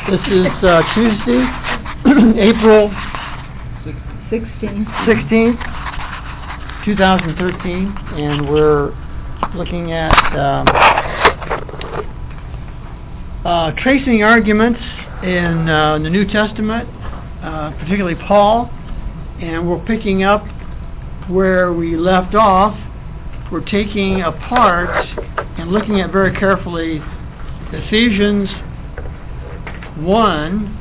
This is Tuesday, April 16th, 2013, and we're looking at tracing arguments in the New Testament, particularly Paul, and we're picking up where we left off. We're taking apart and looking at very carefully Ephesians 1,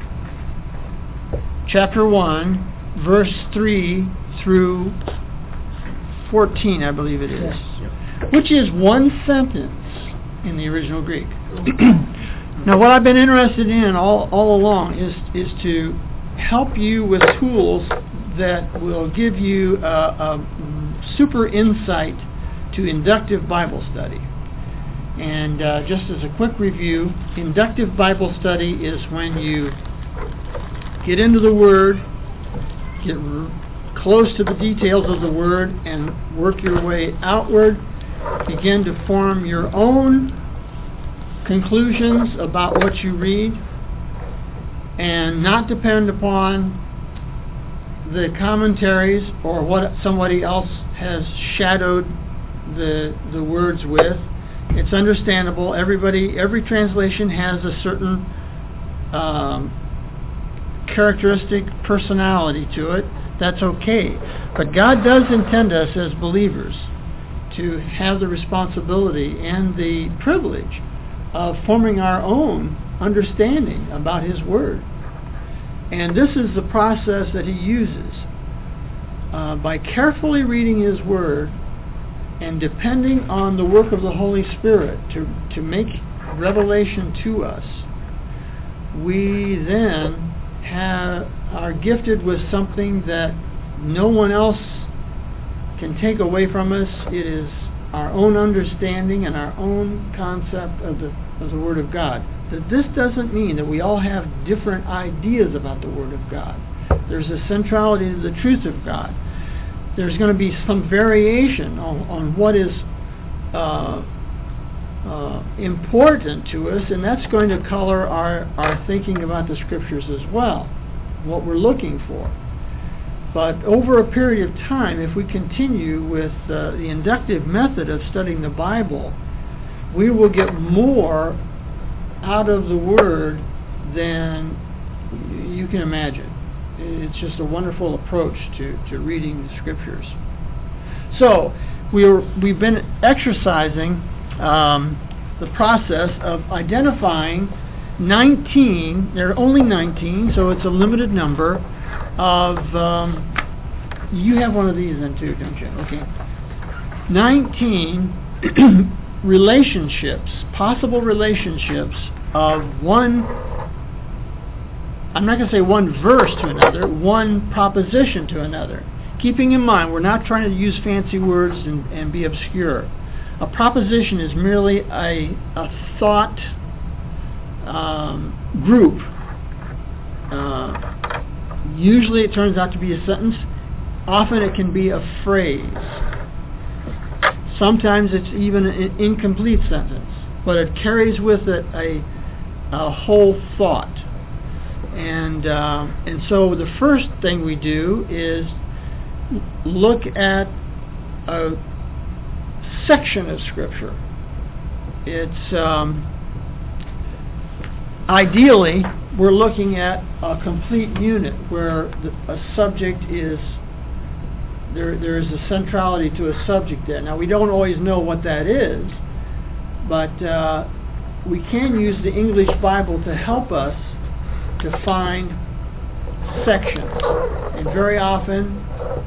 chapter 1, verse 3 through 14, I believe it is, which is one sentence in the original Greek. Now, what I've been interested in all along is to help you with tools that will give you a super insight to inductive Bible study. And just as a quick review, inductive Bible study is when you get into the Word, get close to the details of the Word, and work your way outward, begin to form your own conclusions about what you read, and not depend upon the commentaries or what somebody else has shadowed the words with. It's understandable. Every translation has a certain characteristic personality to it. That's okay. But God does intend us as believers to have the responsibility and the privilege of forming our own understanding about His Word. And this is the process that He uses. By carefully reading His Word and depending on the work of the Holy Spirit to make revelation to us, we then are gifted with something that no one else can take away from us. It is our own understanding and our own concept of the Word of God. That this doesn't mean that we all have different ideas about the Word of God. There's a centrality to the truth of God. There's going to be some variation on what is important to us, and that's going to color our thinking about the Scriptures as well, what we're looking for. But over a period of time, if we continue with the inductive method of studying the Bible, we will get more out of the Word than you can imagine. It's just a wonderful approach to reading the Scriptures. So, we've been exercising the process of identifying 19, there are only 19, so it's a limited number, of, you have one of these then too, don't you? Okay. 19 relationships, possible relationships of one, I'm not going to say one verse to another, one proposition to another. Keeping in mind, we're not trying to use fancy words and be obscure. A proposition is merely a thought group. Usually it turns out to be a sentence. Often it can be a phrase. Sometimes it's even an incomplete sentence, but it carries with it a whole thought. And so the first thing we do is look at a section of Scripture. It's ideally we're looking at a complete unit where a subject is there is a centrality to a subject there. Now we don't always know what that is, but we can use the English Bible to help us to find sections, and very often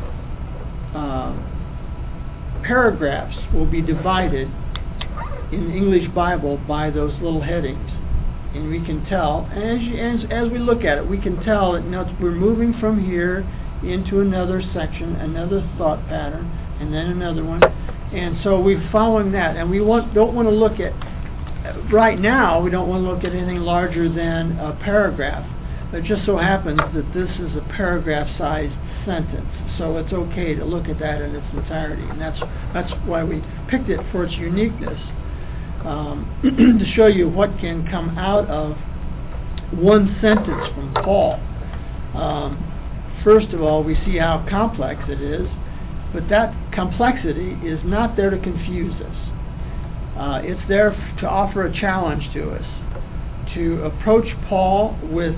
paragraphs will be divided in the English Bible by those little headings, and we can tell, as we look at it, we can tell that we're moving from here into another section, another thought pattern, and then another one, and so we're following that, and we don't want to look at, right now, we don't want to look at anything larger than a paragraph. It just so happens that this is a paragraph-sized sentence, so it's okay to look at that in its entirety, and that's why we picked it for its uniqueness, to show you what can come out of one sentence from Paul. First of all, we see how complex it is, but that complexity is not there to confuse us. It's there to offer a challenge to us, to approach Paul with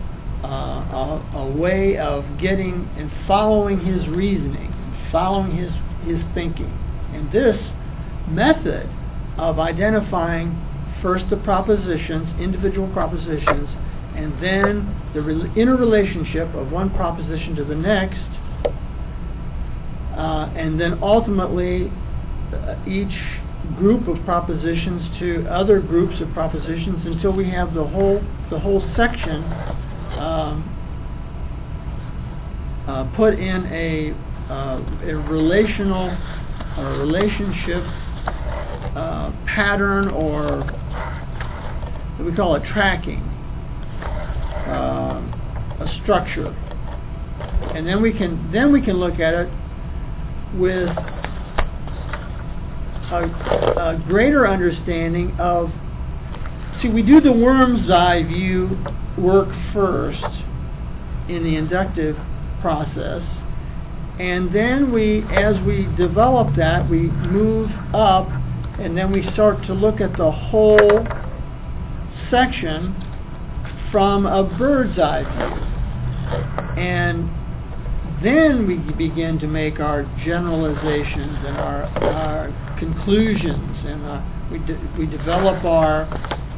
a way of getting and following his reasoning, following his thinking. And this method of identifying first the propositions, individual propositions, and then the interrelationship of one proposition to the next, and then ultimately each group of propositions to other groups of propositions until we have the whole section put in a relationship pattern, or what we call a tracking, a structure, and then we can look at it with a greater understanding of. See, we do the worm's eye view work first in the inductive process, and then as we develop that, we move up, and then we start to look at the whole section from a bird's eye view. And then we begin to make our generalizations and our conclusions, and we develop our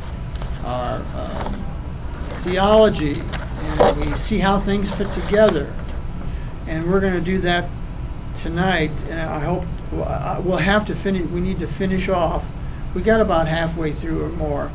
theology, and we see how things fit together. And we're going to do that tonight, and I hope we'll have to finish. We need to finish off. We got about halfway through or more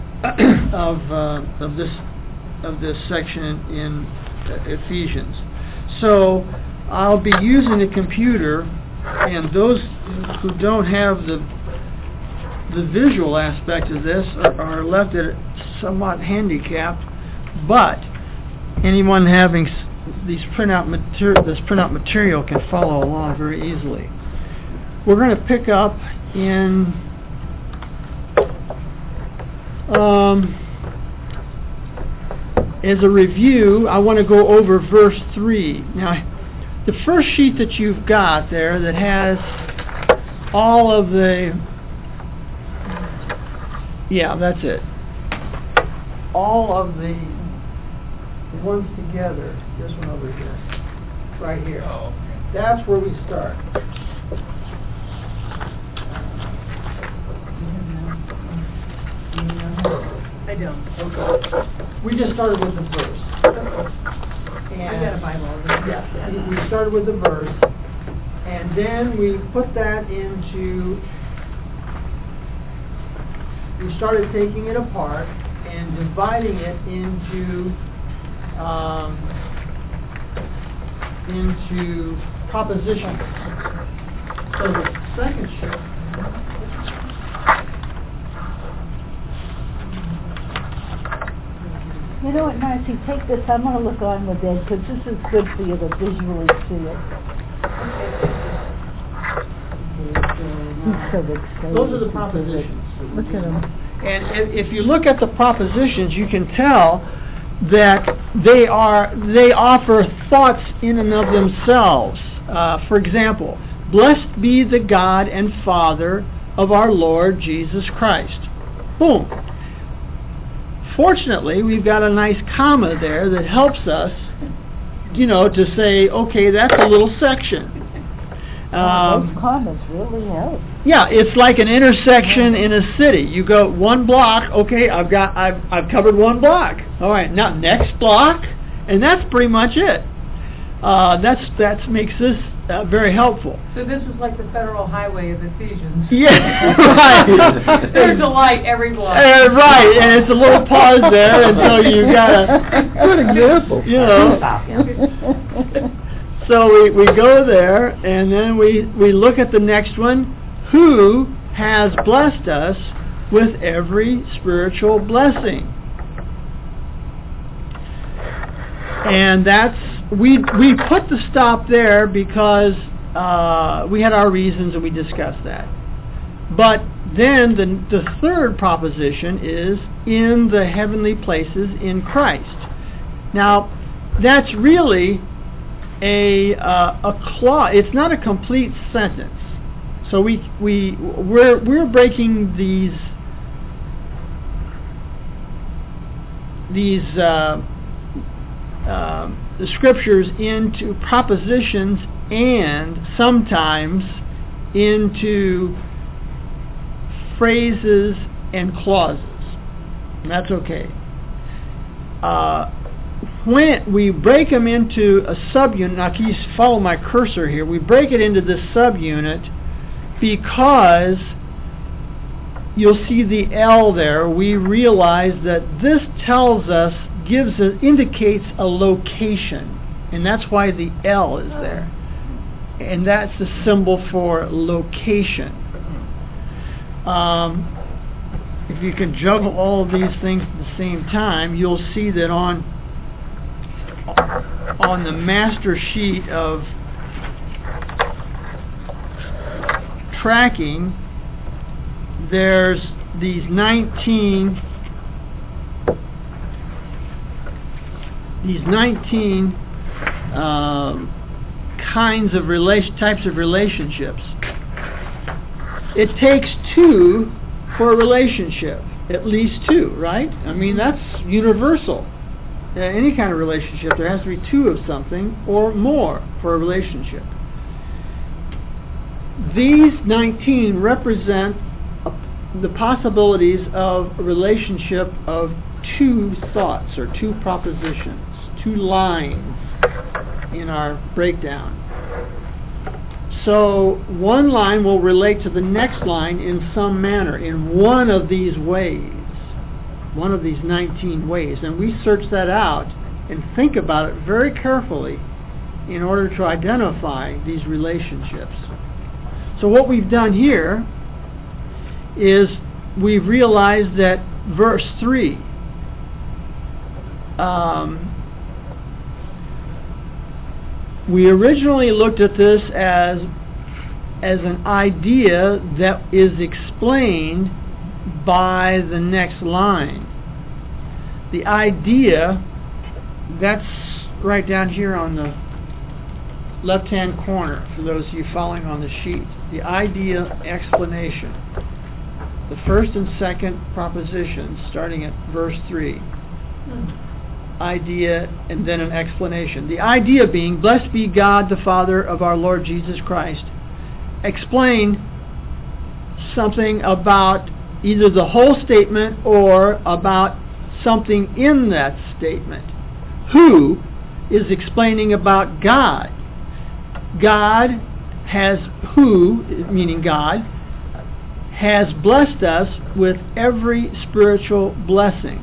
of this section in Ephesians. So I'll be using the computer, and those who don't have the visual aspect of this are left at somewhat handicapped, but anyone having this printout material can follow along very easily. We're going to pick up in as a review. I want to go over verse 3. Now, the first sheet that you've got there that has all of the, that's it. All of the ones together. This one over here. Right here. Oh, okay. That's where we start. I don't. Okay. We just started with the verse. And I got a Bible already. Yeah. We started with the verse, and then we put that into. We started taking it apart and dividing it into propositions. So the second shift. You know what, Nancy, take this. I'm going to look on with Ed, because this is good for you to visually see it. He's so excited. Those are the propositions. Look at them. And if you look at the propositions, you can tell that they offer thoughts in and of themselves. For example, blessed be the God and Father of our Lord Jesus Christ. Boom. Fortunately, we've got a nice comma there that helps us, to say, okay, that's a little section. Those commas really help. Yeah, it's like an intersection in a city. You go one block, okay, I've covered one block. All right, now next block, and that's pretty much it. That makes this very helpful. So this is like the federal highway of Ephesians. Yeah, right. There's a light every block. Right, and it's a little pause there until you got a good example. So we go there, and then we look at the next one. Who has blessed us with every spiritual blessing? And we put the stop there because we had our reasons and we discussed that. But Then the third proposition is in the heavenly places in Christ. Now, that's really a clause. It's not a complete sentence. So we're breaking the scriptures into propositions and sometimes into phrases and clauses. And that's okay. When we break them into a subunit, now can you follow my cursor here? We break it into this subunit because you'll see the L there. We realize that this tells us, indicates a location, and that's why the L is there. And that's the symbol for location. If you can juggle all of these things at the same time, you'll see that on the master sheet of tracking, there's these 19 kinds of types of relationships. It takes two for a relationship, at least two, right? I mean, that's universal. Any kind of relationship, there has to be two of something or more for a relationship. These 19 represent the possibilities of a relationship of two thoughts or two propositions, two lines in our breakdown. So one line will relate to the next line in some manner, in one of these ways, one of these 19 ways. And we search that out and think about it very carefully in order to identify these relationships. So what we've done here is we've realized that verse 3 we originally looked at this as an idea that is explained by the next line. The idea, that's right down here on the left-hand corner, for those of you following on the sheet. The idea explanation. The first and second propositions, starting at verse 3. Idea and then an explanation. The idea being, blessed be God the Father of our Lord Jesus Christ. Explain something about either the whole statement or about something in that statement. Who is explaining about God. God has, who, meaning God, has blessed us with every spiritual blessing.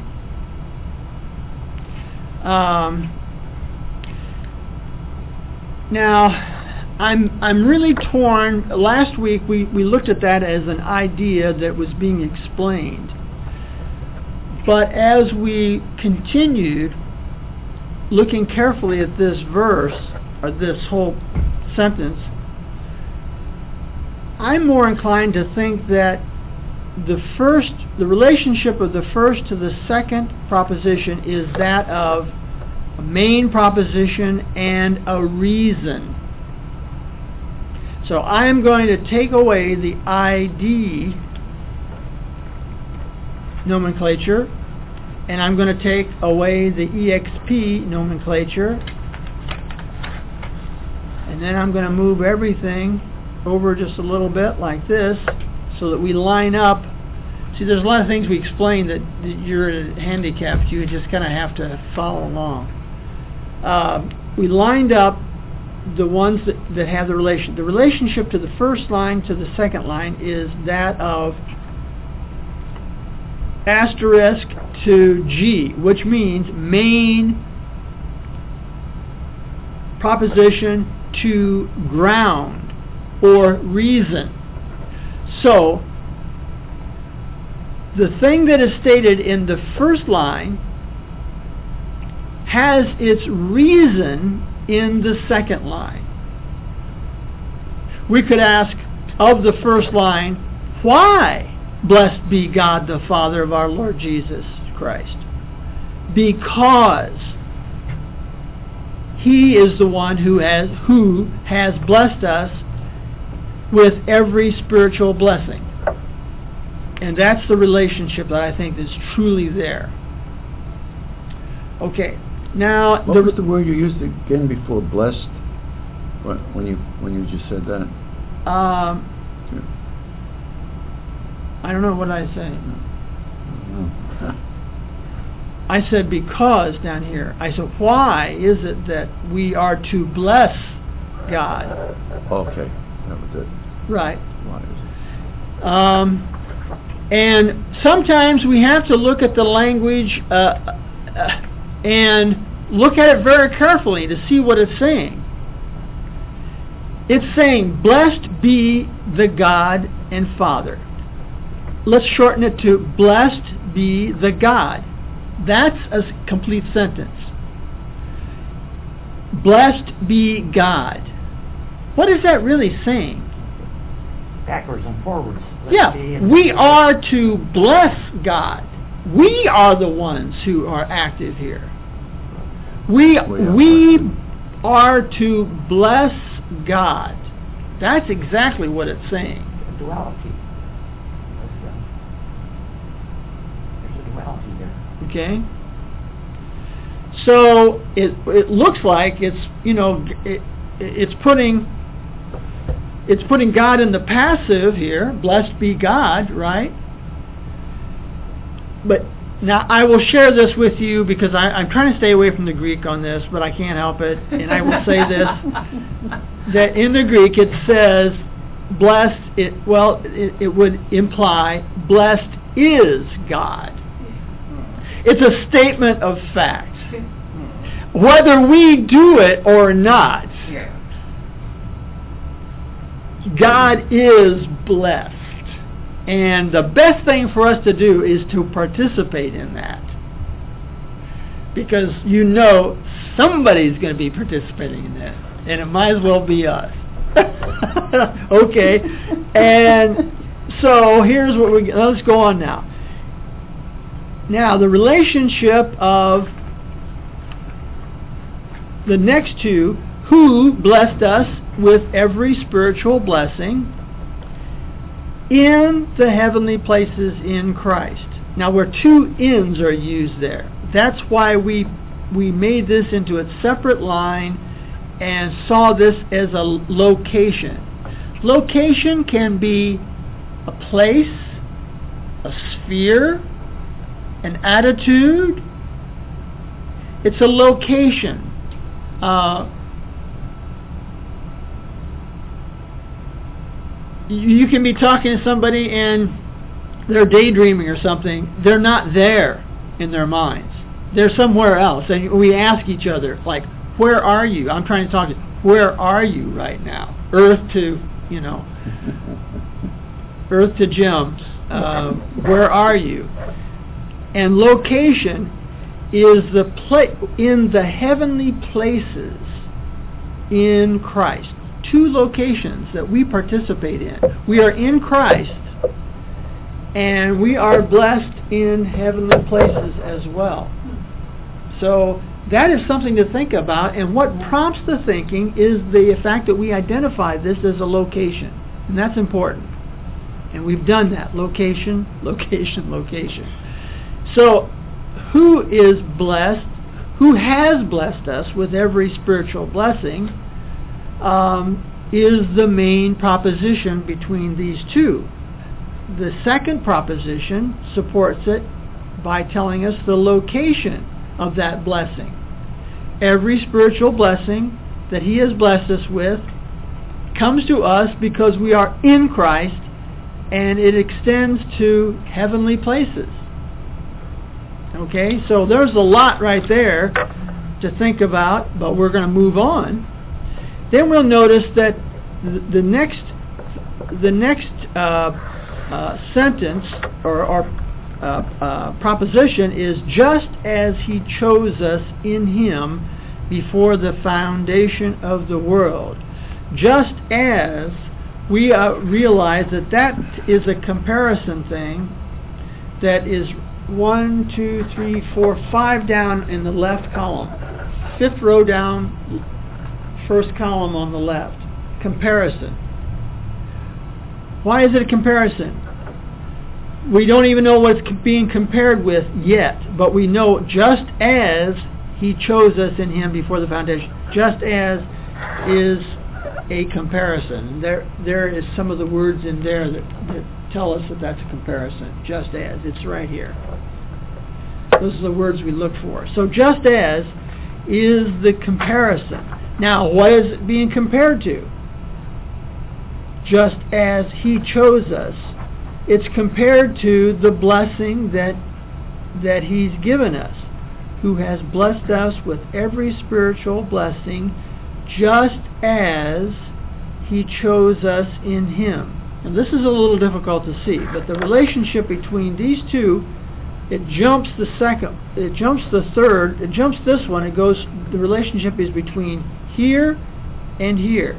Now, I'm really torn. Last week we looked at that as an idea that was being explained. But as we continued looking carefully at this verse, or this whole sentence, I'm more inclined to think that the relationship of the first to the second proposition is that of a main proposition and a reason. So I am going to take away the ID nomenclature, and I'm going to take away the EXP nomenclature, and then I'm going to move everything over just a little bit like this, so that we line up. See, there's a lot of things we explained that you're handicapped. You just kind of have to follow along. We lined up the ones that have the relation. The relationship to the first line to the second line is that of asterisk to G, which means main proposition to ground or reason. So, the thing that is stated in the first line has its reason in the second line. We could ask of the first line, why blessed be God the Father of our Lord Jesus Christ. Because He is the one who has blessed us with every spiritual blessing. And that's the relationship that I think is truly there. Okay, now... What was the word you used again before blessed? When you just said that? I don't know what I say. I said because down here. I said, why is it that we are to bless God? Okay, that was it. Right. Why is it? And sometimes we have to look at the language and look at it very carefully to see what it's saying. It's saying, blessed be the God and Father. Let's shorten it to, blessed be the God. That's a complete sentence. Blessed be God. What is that really saying? Backwards and forwards. Yeah, we are to bless God. We are the ones who are active here. We are to bless God. That's exactly what it's saying. Duality. There's a duality there. Okay. So it looks like it's putting God in the passive here. Blessed be God, right? But now I will share this with you because I'm trying to stay away from the Greek on this, but I can't help it. And I will say this, that in the Greek it says blessed, it would imply blessed is God. It's a statement of fact. Whether we do it or not, God is blessed. And the best thing for us to do is to participate in that. Because somebody's going to be participating in that. And it might as well be us. Okay. And so here's what let's go on now. Now, the relationship of the next two, who blessed us with every spiritual blessing in the heavenly places in Christ. Now, where two ins are used there. That's why we made this into a separate line and saw this as a location. Location can be a place, a sphere, an attitude. It's a location. You can be talking to somebody and they're daydreaming or something. They're not there in their minds. They're somewhere else. And we ask each other, like, where are you? I'm trying to talk to you. Where are you right now? Earth to Jim. Where are you? And location is the in the heavenly places in Christ. Two locations that we participate in. We are in Christ, and we are blessed in heavenly places as well. So that is something to think about, and what prompts the thinking is the fact that we identify this as a location, and that's important. And we've done that. Location, location, location. So who is blessed, who has blessed us with every spiritual blessing, is the main proposition between these two. The second proposition supports it by telling us the location of that blessing. Every spiritual blessing that He has blessed us with comes to us because we are in Christ, and it extends to heavenly places. Okay, so there's a lot right there to think about, but we're going to move on. Then we'll notice that the next sentence or proposition is, just as He chose us in Him before the foundation of the world. Just as we realize that that is a comparison thing that is 1, 2, 3, 4, 5 down in the left column. 5th row down, 1st column on the left. Comparison. Why is it a comparison? We don't even know what it's being compared with yet, but we know just as he chose us in him before the foundation, just as is a comparison. There is some of the words in there that tell us that that's a comparison. Just as. It's right here. Those are the words we look for. So just as is the comparison. Now, what is it being compared to? Just as he chose us. It's compared to the blessing that he's given us, who has blessed us with every spiritual blessing, just as he chose us in him. And this is a little difficult to see, but the relationship between these two, it jumps the second, it jumps the third, it jumps this one, it goes, the relationship is between here and here.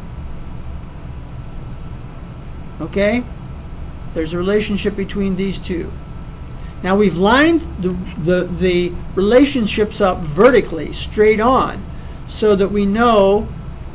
Okay? There's a relationship between these two. Now we've lined the relationships up vertically, straight on, so that we know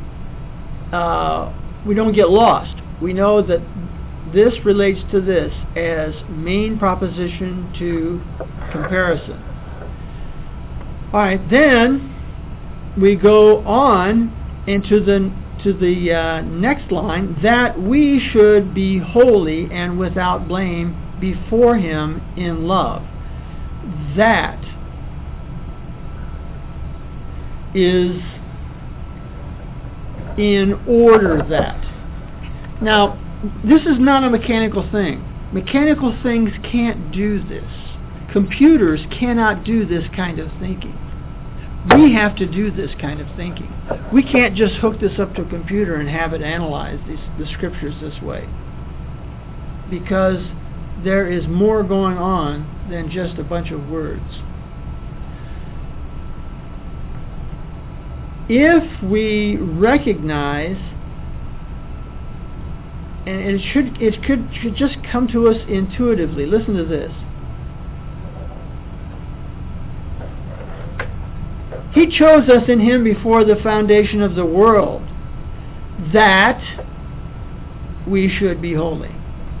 we don't get lost. We know that this relates to this as main proposition to comparison. All right, then we go on into the next line, that we should be holy and without blame before him in love. That is in order that. Now, this is not a mechanical thing. Mechanical things can't do this. Computers cannot do this kind of thinking. We have to do this kind of thinking. We can't just hook this up to a computer and have it analyze the scriptures this way. Because there is more going on than just a bunch of words. If we recognize, and it should just come to us intuitively. Listen to this. He chose us in him before the foundation of the world, that we should be holy.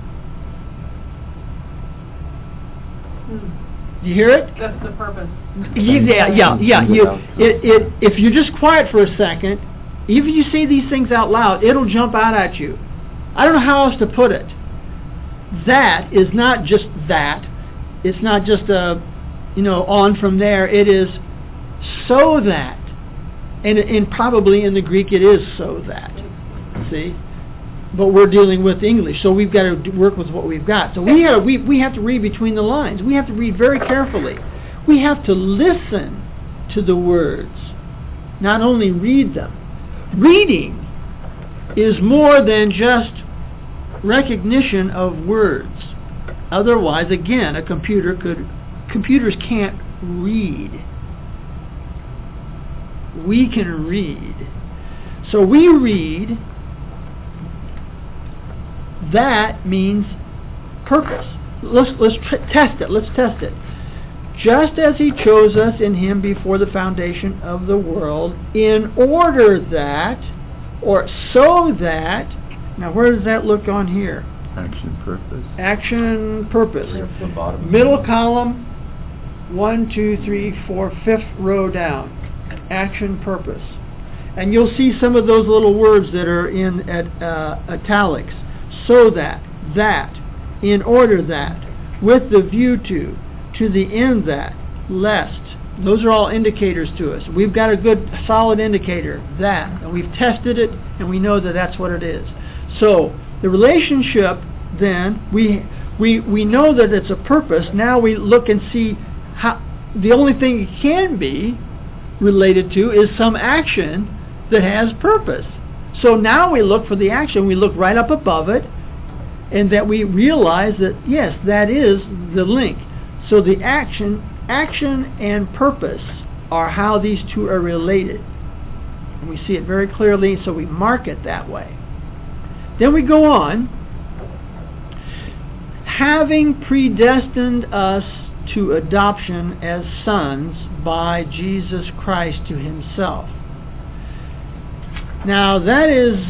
Do you hear it? That's the purpose. Yeah. If you're just quiet for a second, even if you say these things out loud, it'll jump out at you. I don't know how else to put it. That is not just that. It's not just on from there. It is so that, and probably in the Greek it is so that. See, but we're dealing with English, so we've got to work with what we've got. So we have to read between the lines. We have to read very carefully. We have to listen to the words, not only read them. Reading is more than just recognition of words. Otherwise, again, computers can't read. We can read. So we read. That means purpose. Let's test it. Let's test it. Just as he chose us in him before the foundation of the world, in order that, or so that. Now, where does that look on here? Action, purpose. Action, purpose. The bottom. Middle column, 1, 2, 3, 4, 5th row down. Action, purpose. And you'll see some of those little words that are in italics. So that, in order that, with the view to the end that, lest. Those are all indicators to us. We've got a good, solid indicator, that, and we've tested it, and we know that that's what it is. So, the relationship, then, we know that it's a purpose. Now we look and see how, the only thing it can be related to is some action that has purpose. So now we look for the action. We look right up above it, and that we realize that, yes, that is the link. So the action and purpose are how these two are related. And we see it very clearly, so we mark it that way. Then we go on. Having predestined us to adoption as sons by Jesus Christ to himself. Now that is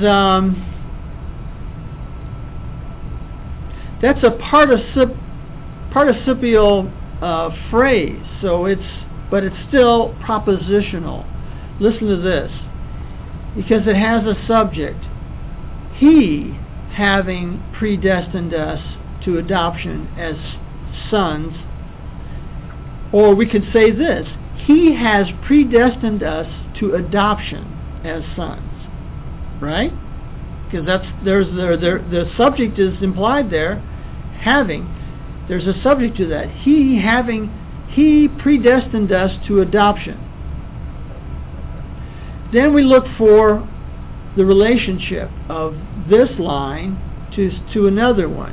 that's a participial phrase, but it's still propositional. Listen to this, because it has a subject. He, having predestined us to adoption as sons, or we could say this: He has predestined us to adoption as sons. Right? Because the subject is implied there. Having, there's a subject to that. He predestined us to adoption. Then we look for the relationship of this line to another one.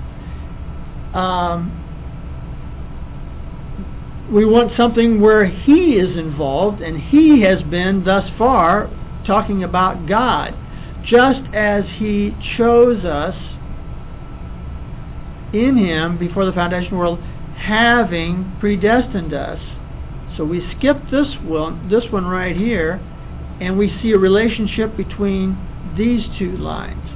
We want something where he is involved, and he has been thus far talking about God, just as he chose us in him before the foundation of the world, having predestined us. So we skip this one right here, and we see a relationship between these two lines.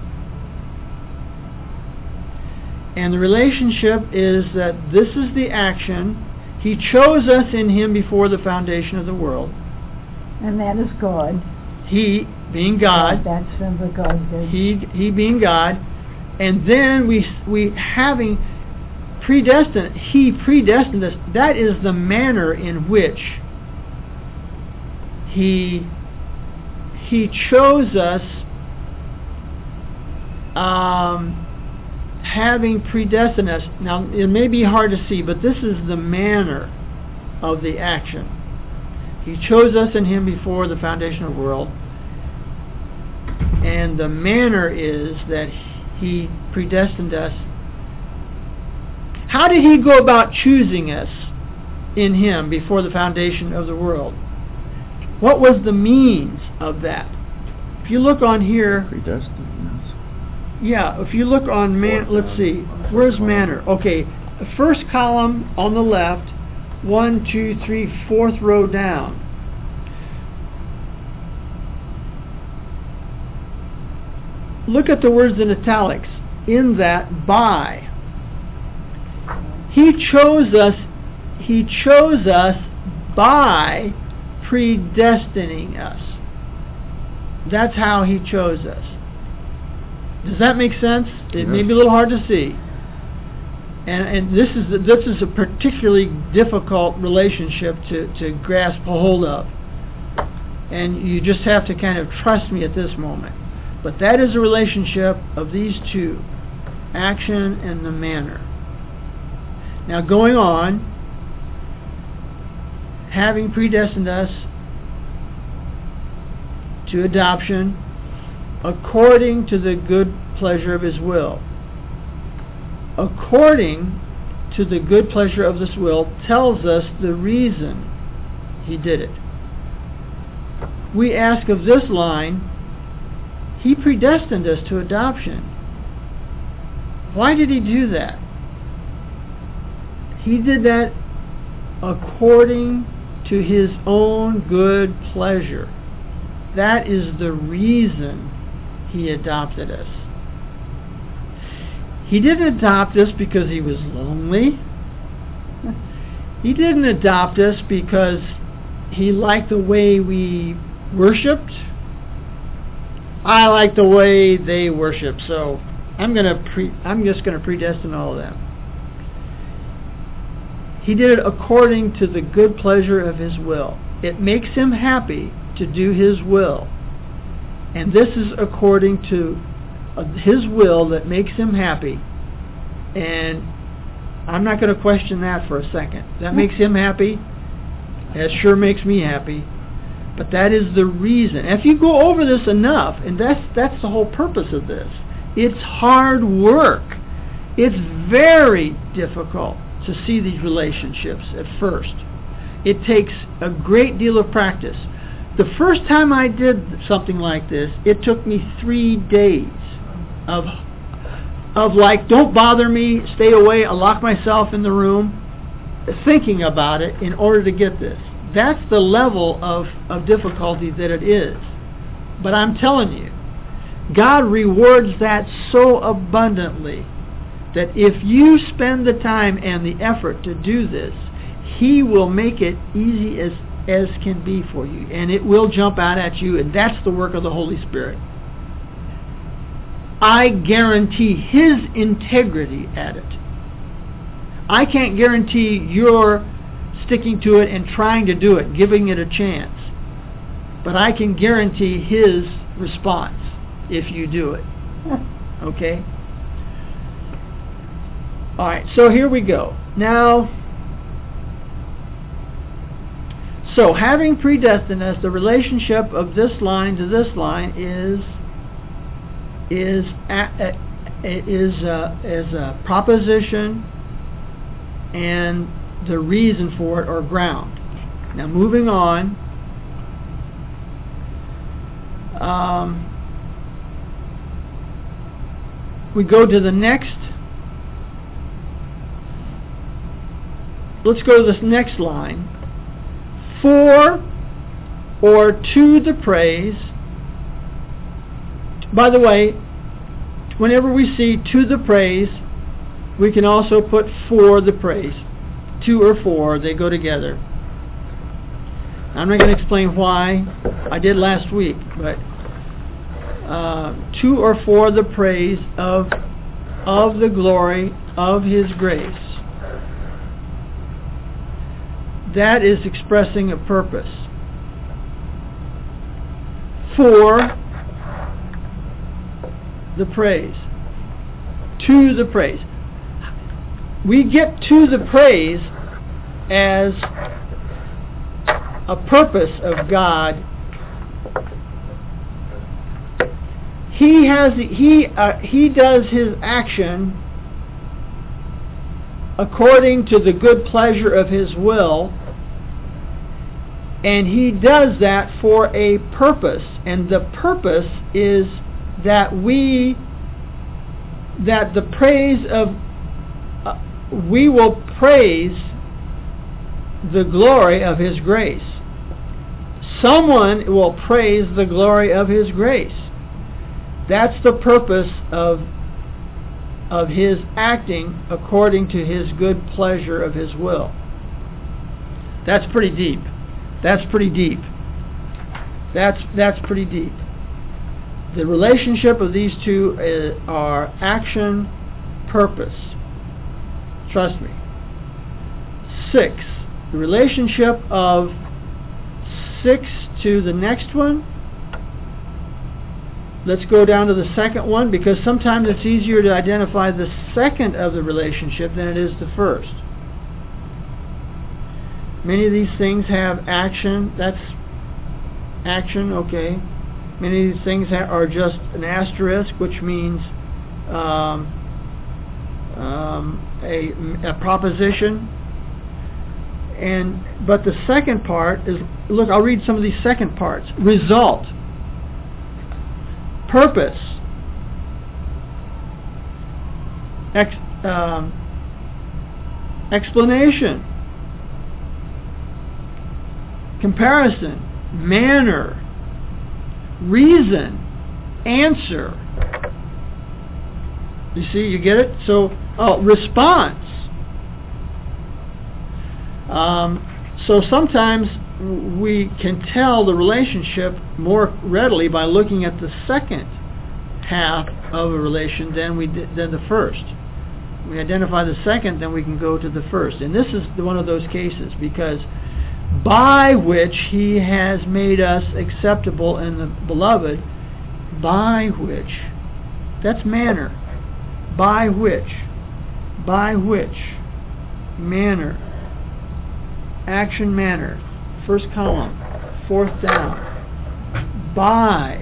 And the relationship is that this is the action. He chose us in him before the foundation of the world. And that is God. He being God. That's from the God. He being God. And then we having predestined, he predestined us. That is the manner in which he chose us, having predestined us. Now, it may be hard to see, but this is the manner of the action. He chose us in him before the foundation of the world. And the manner is that he predestined us. How did he go about choosing us in him before the foundation of the world? What was the means of that? If you look on here... Predestined, yes. Yeah, if you look on let's see, where's manner? Okay, the first column on the left, 1, 2, 3, 4th row down. Look at the words in italics. In that, by. He chose us by predestining us. That's how he chose us. Does that make sense? It may be a little hard to see. And this is a particularly difficult relationship to grasp a hold of. And you just have to kind of trust me at this moment. But that is a relationship of these two, action and the manner. Now going on, having predestined us to adoption according to the good pleasure of his will. According to the good pleasure of this will tells us the reason he did it. We ask of this line, he predestined us to adoption. Why did he do that? He did that according to his own good pleasure. That is the reason he adopted us. He didn't adopt us because he was lonely. He didn't adopt us because he liked the way we worshipped. I like the way they worship, so I'm just going to predestine all of them. He did it according to the good pleasure of his will. It makes him happy to do his will. And this is according to his will that makes him happy. And I'm not going to question that for a second. That makes him happy. That sure makes me happy. But that is the reason. If you go over this enough, and that's the whole purpose of this, it's hard work. It's very difficult to see these relationships at first. It takes a great deal of practice. The first time I did something like this, it took me 3 days. of like, don't bother me, stay away, I'll lock myself in the room, thinking about it in order to get this. That's the level of difficulty that it is. But I'm telling you, God rewards that so abundantly that if you spend the time and the effort to do this, He will make it easy as can be for you, and it will jump out at you, and that's the work of the Holy Spirit. I guarantee His integrity at it. I can't guarantee you're sticking to it and trying to do it, giving it a chance. But I can guarantee His response if you do it. Okay? Alright, so here we go. Now, so having predestined us, the relationship of this line to this line is a proposition and the reason for it or ground. Now moving on, we go to the next. Let's go to this next line. For or to the praise. By the way, whenever we see to the praise, we can also put for the praise. To or for, they go together. I'm not going to explain why. I did last week, but to or for the praise of the glory of His grace. That is expressing a purpose. For the praise. To the praise. We get to the praise as a purpose of God. He does His action according to the good pleasure of His will, and He does that for a purpose, and the purpose is that we will praise the glory of His grace. Someone will praise the glory of His grace. That's the purpose of His acting according to His good pleasure of His will. That's pretty deep. That's pretty deep. That's pretty deep. The relationship of these two are action, purpose. Trust me. 6. The relationship of 6 to the next one. Let's go down to the second one, because sometimes it's easier to identify the second of the relationship than it is the first. Many of these things have action. That's action, okay. Many of these things are just an asterisk, which means a proposition. But the second part is, look, I'll read some of these second parts. Result. Purpose. Explanation. Comparison. Manner. Reason. Answer. You see, you get it? So, response. So sometimes we can tell the relationship more readily by looking at the second half of a relation than the first. We identify the second, then we can go to the first. And this is one of those cases, because by which He has made us acceptable in the beloved, by which, that's manner, by which, manner, action, manner, first column, fourth down, by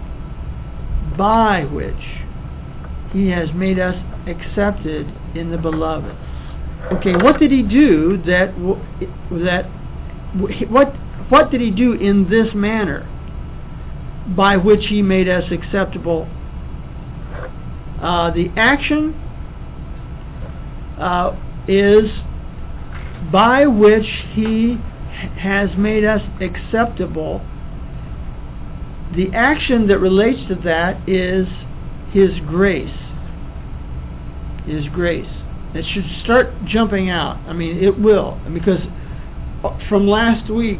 which He has made us accepted in the beloved. Okay, what did He do what did He do in this manner by which He made us acceptable The action is by which He has made us acceptable. The action that relates to that is His grace. His grace. It should start jumping out. I mean, it will. Because from last week...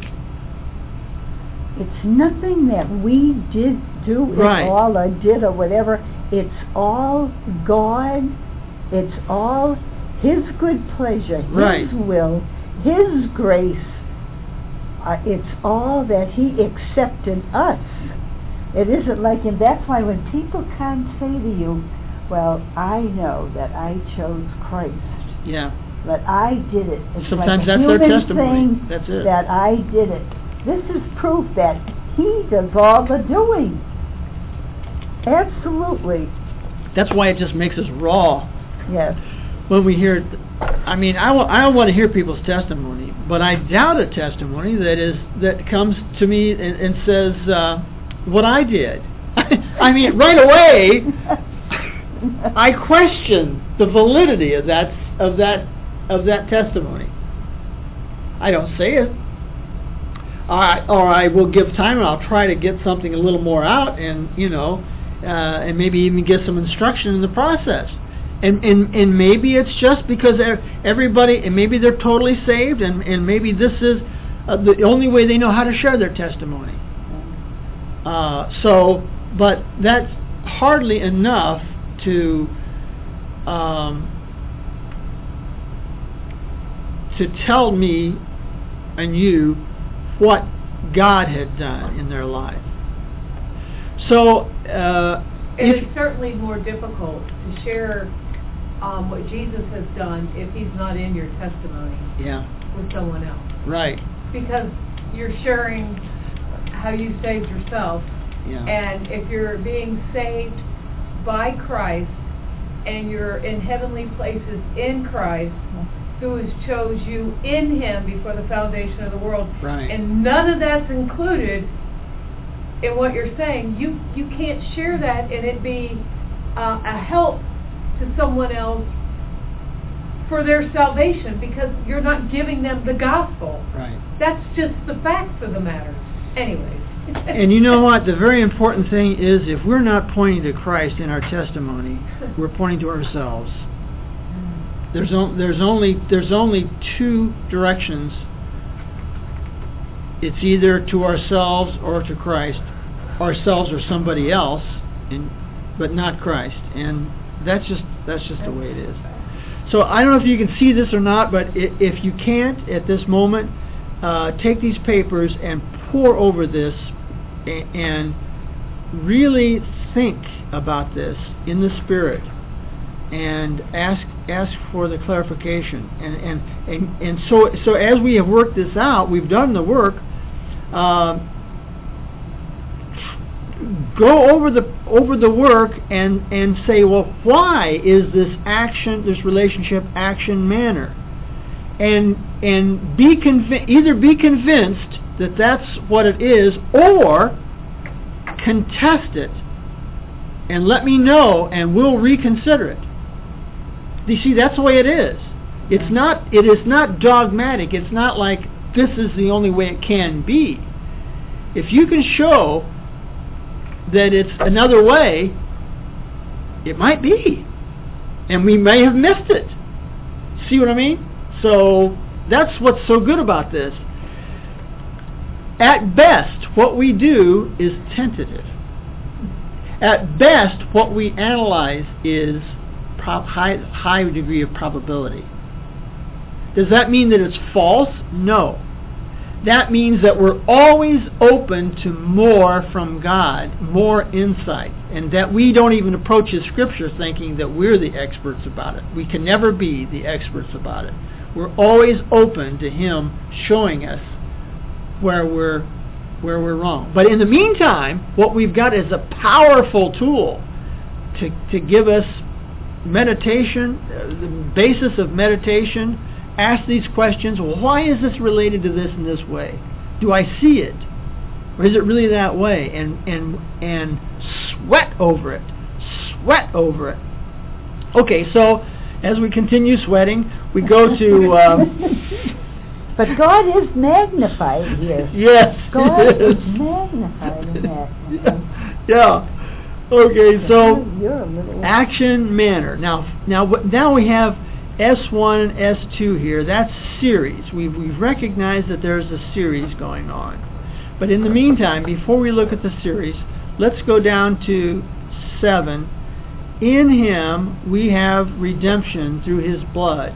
It's nothing that we did do Right. it all or did or whatever. It's all God. It's all His good pleasure, His Right. will, His grace. It's all that He accepted us. It isn't like, and that's why when people can't say to you, well, I know that I chose Christ, Yeah. but I did it. It's Sometimes like a that's their human testimony. thing That's it. that I did it. This is proof that He does all the doing. Absolutely. That's why it just makes us raw Yes. when we hear. I mean, I want to hear people's testimony, but I doubt a testimony that comes to me and says what I did. I mean, right away, I question the validity of that testimony. I don't say it. Or I will give time and I'll try to get something a little more out, and and maybe even get some instruction in the process. And maybe it's just because everybody, and maybe they're totally saved, and maybe this is the only way they know how to share their testimony. But that's hardly enough to tell me and you what God had done in their life. So, it's certainly more difficult to share what Jesus has done if He's not in your testimony yeah, with someone else. right, Because you're sharing how you saved yourself. yeah, And if you're being saved by Christ and you're in heavenly places in Christ, who has chose you in Him before the foundation of the world, right, and none of that's included in what you're saying, you can't share that and it be a help to someone else for their salvation, because you're not giving them the gospel. right. That's just the facts of the matter. Anyways. And you know what? The very important thing is, if we're not pointing to Christ in our testimony, we're pointing to ourselves. There's only two directions. It's either to ourselves or to Christ. Ourselves or somebody else, but not Christ. And that's just the way it is. So I don't know if you can see this or not, but if you can't at this moment, take these papers and pore over this and really think about this in the Spirit, and ask for the clarification. And so as we have worked this out, we've done the work. Go over the work and say, well, why is this relationship action manner? And either be convinced that that's what it is, or contest it and let me know, and we'll reconsider it. You see, that's the way it is. It is not dogmatic. It's not like this is the only way it can be. If you can show that it's another way, it might be, and we may have missed it. See what I mean? So that's what's so good about this. At best, what we do is tentative. At best, what we analyze is high degree of probability. Does that mean that it's false? No. That means that we're always open to more from God, more insight, and that we don't even approach His Scripture thinking that we're the experts about it. We can never be the experts about it. We're always open to Him showing us where we're wrong. But in the meantime, what we've got is a powerful tool to give us meditation, the basis of meditation. Ask these questions. Well, why is this related to this in this way? Do I see it? Or is it really that way? And sweat over it. Sweat over it. Okay, so as we continue sweating, we go to... But God is magnified here. Yes, God it is. is magnified in that. Yeah. Okay, so You're a little... action, manner. Now we have S1 and S2 here. That's series. We've recognized that there's a series going on. But in the meantime, before we look at the series, let's go down to 7. In Him we have redemption through His blood.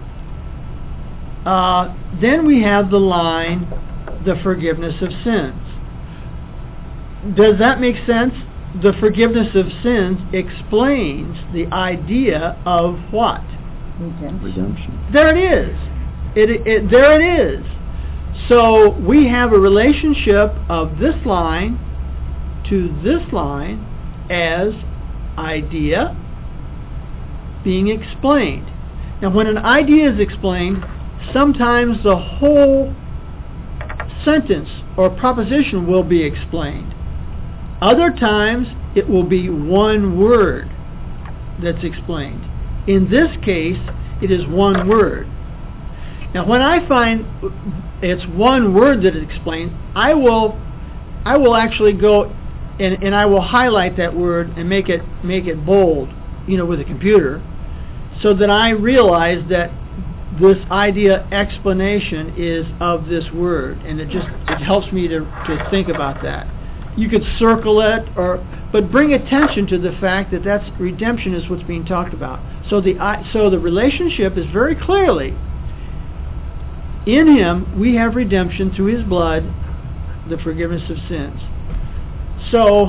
Then we have the line, the forgiveness of sins. Does that make sense? The forgiveness of sins explains the idea of what? Redemption. There it is. There it is. So we have a relationship of this line to this line as idea being explained. Now when an idea is explained, sometimes the whole sentence or proposition will be explained. Other times it will be one word that's explained. In this case, it is one word. Now when I find it's one word that is explained, I will actually go and I will highlight that word and make it bold, with a computer, so that I realize that this idea explanation is of this word, and it helps me to think about that. You could circle it, but bring attention to the fact that that's redemption is what's being talked about. So the relationship is very clearly, in Him we have redemption through His blood, the forgiveness of sins. So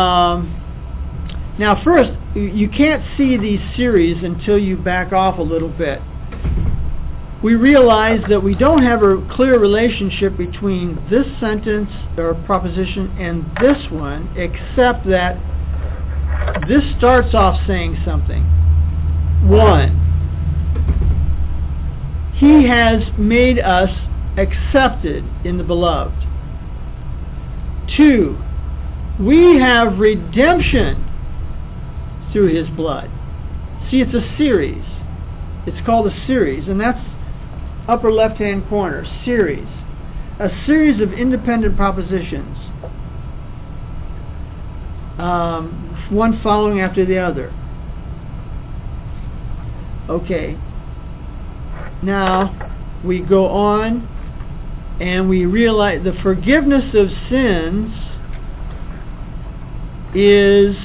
now first, you can't see these series until you back off a little bit. We realize that we don't have a clear relationship between this sentence or proposition and this one, except that this starts off saying something. 1, He has made us accepted in the Beloved. 2, we have redemption through His blood. See, it's a series. It's called a series, and that's upper left-hand corner, series. A series of independent propositions, one following after the other. Okay. Now, we go on and we realize the forgiveness of sins is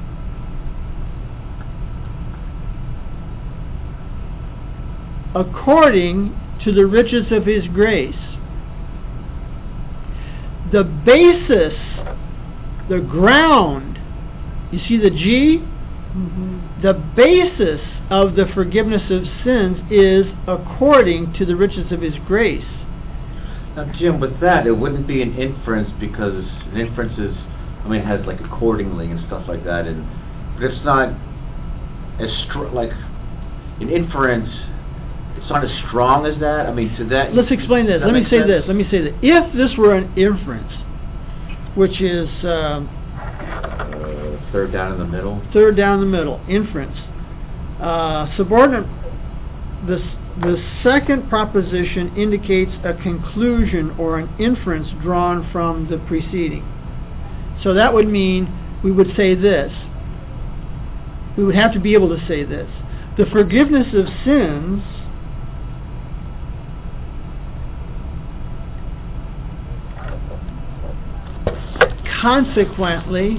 according to the riches of His grace. The basis, the ground, you see the G? Mm-hmm. The basis of the forgiveness of sins is according to the riches of His grace. Now, Jim, with that, it wouldn't be an inference, because an inference is, it has like accordingly and stuff like that, but it's not as like an inference. It's not as strong as that. To that. Let's explain this. Let me say this. If this were an inference, which is third down in the middle. Third down the middle. Inference. Subordinate. The second proposition indicates a conclusion or an inference drawn from the preceding. So that would mean we would say this. We would have to be able to say this. The forgiveness of sins consequently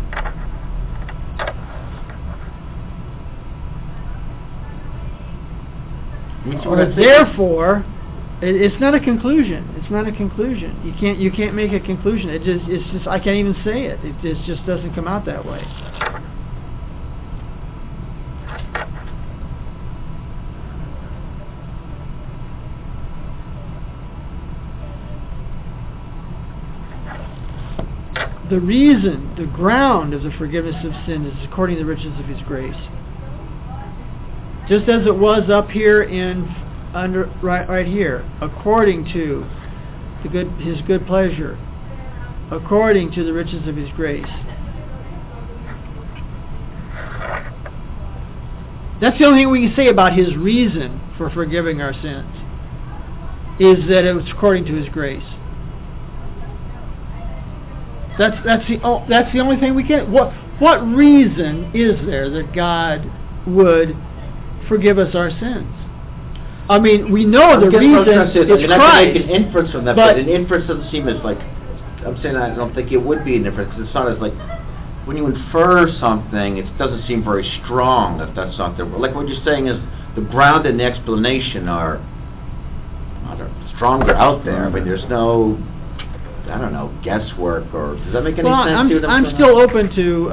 or therefore, it's not a conclusion. It's not a conclusion. You can't make a conclusion. It's just I can't even say it. It just doesn't come out that way. The reason, the ground of the forgiveness of sin is according to the riches of His grace. Just as it was up here right here, according to His good pleasure, according to the riches of His grace. That's the only thing we can say about his reason for forgiving our sins, is that it was according to his grace. That's the only thing we can. What reason is there that God would forgive us our sins? I mean, we know the reason is Christ. I can make an inference from that, but an inference doesn't seem as like. I'm saying I don't think it would be an inference, because it's not as like when you infer something, it doesn't seem very strong that that's not there. Like what you're saying is the ground and the explanation are stronger out there. I mean, there's no, I don't know, guesswork, or does that make any sense to you? I'm still open to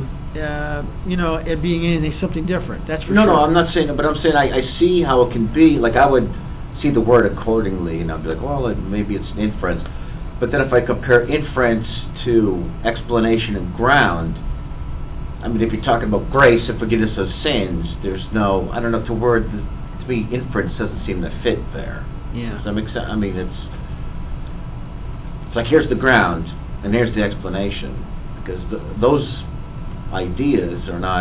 it being something different. That's for sure. No, I'm not saying that, but I'm saying I see how it can be. Like I would see the word accordingly, and I'd be like, well, maybe it's an inference. But then if I compare inference to explanation and ground, I mean, if you're talking about grace and forgiveness of sins, there's no, I don't know, to me, inference doesn't seem to fit there. Yeah. Does that make sense? I mean, it's like here's the ground and here's the explanation, because those ideas are not,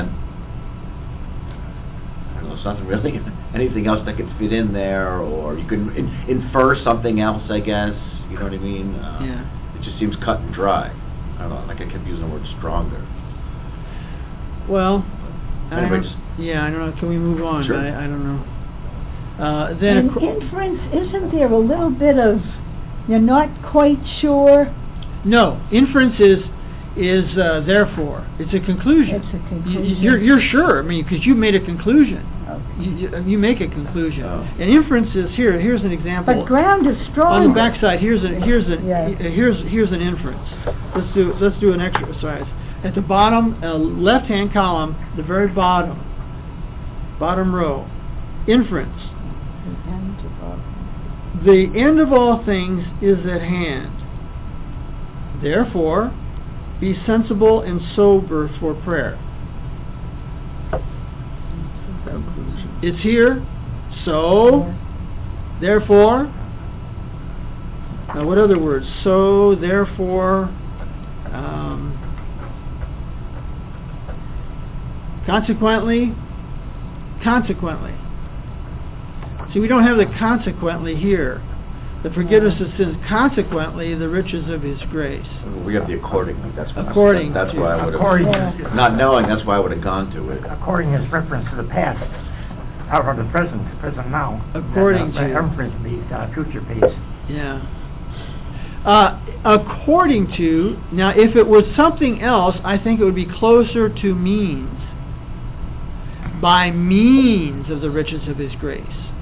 I don't know, it's not really anything else that could fit in there, or you can infer something else, I guess. You know what I mean? It just seems cut and dry. I don't know, like I kept using the word stronger. Well, I anyway, don't know. Can we move on? Sure. I don't know. And inference, isn't there a little bit of, you're not quite sure? No, inference is therefore. It's a conclusion. It's a conclusion. You're sure. I mean, because you made a conclusion. Okay. You make a conclusion. Oh. And inference is here. Here's an example. But ground is strong. On the backside, here's an inference. Let's do an exercise. At the bottom, left-hand column, the very bottom row, inference. The end of all things is at hand. Therefore, be sensible and sober for prayer. It's here, so, therefore, now what other words? So, therefore, consequently. See, we don't have the consequently here. The forgiveness of sins, consequently, the riches of His grace. We have the accordingly. That's why I would have, not knowing, that's why I would have gone to it. According is reference to the past, or the present now. According to. Reference to the future pace. Yeah. According to, now if it was something else, I think it would be closer to means. By means of the riches of His grace.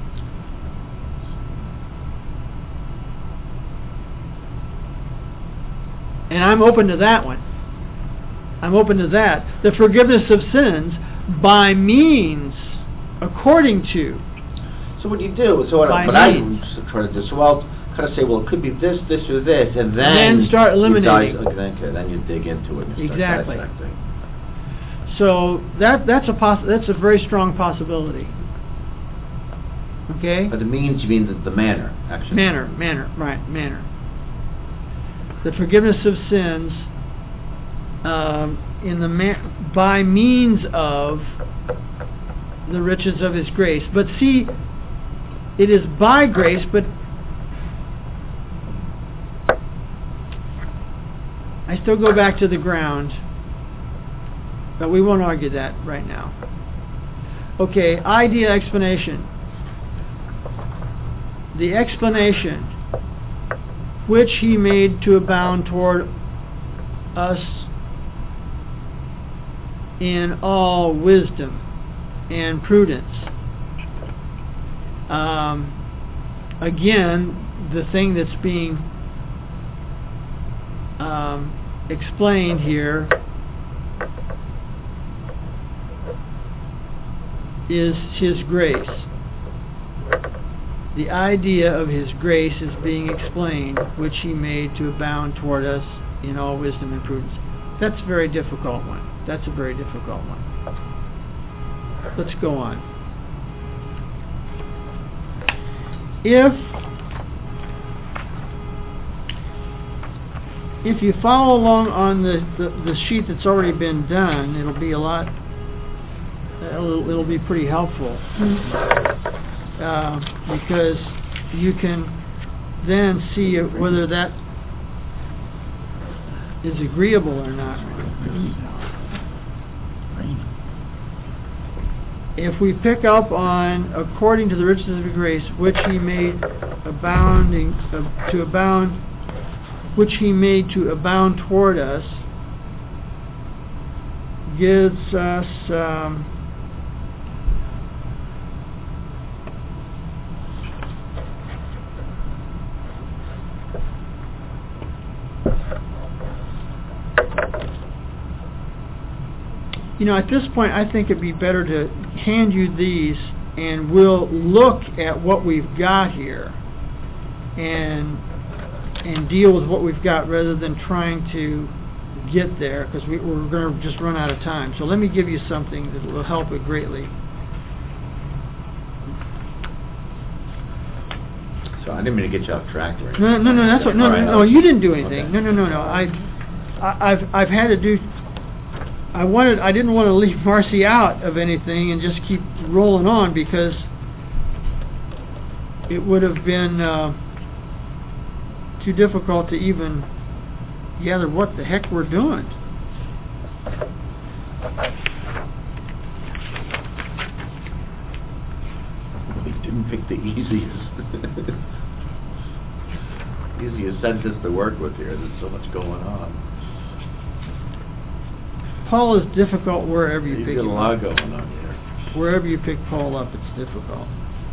And I'm open to that one. I'm open to that. The forgiveness of sins by means, according to. So what do you do? So what I try to do, so I'll kind of say, well, it could be this, this, or this, and then start eliminating. Then you dig into it and you start dissecting. So that's a very strong possibility. Okay? But the means, you mean the manner, actually. Manner. The forgiveness of sins by means of the riches of His grace. But see, it is by grace, but I still go back to the ground. But we won't argue that right now. Okay, idea explanation. The explanation which He made to abound toward us in all wisdom and prudence. Again, the thing that's being explained here is His grace. The idea of His grace is being explained, which He made to abound toward us in all wisdom and prudence. That's a very difficult one. That's a very difficult one. Let's go on. If you follow along on the sheet that's already been done, it'll be a lot it'll be pretty helpful. Because you can then see whether that is agreeable or not. If we pick up on, according to the riches of His grace, which He made to abound toward us, gives us at this point, I think it'd be better to hand you these, and we'll look at what we've got here and deal with what we've got rather than trying to get there, because we're going to just run out of time. So let me give you something that will help it greatly. So I didn't mean to get you off track. Right? No, that's what. No, you didn't do anything. Okay. No. I've had to do. I didn't want to leave Marcy out of anything and just keep rolling on, because it would have been too difficult to even gather what the heck we're doing. We didn't pick the easiest sentence to work with here. There's so much going on. Paul is difficult wherever you pick him up. You've got a lot going on here. Wherever you pick Paul up, it's difficult.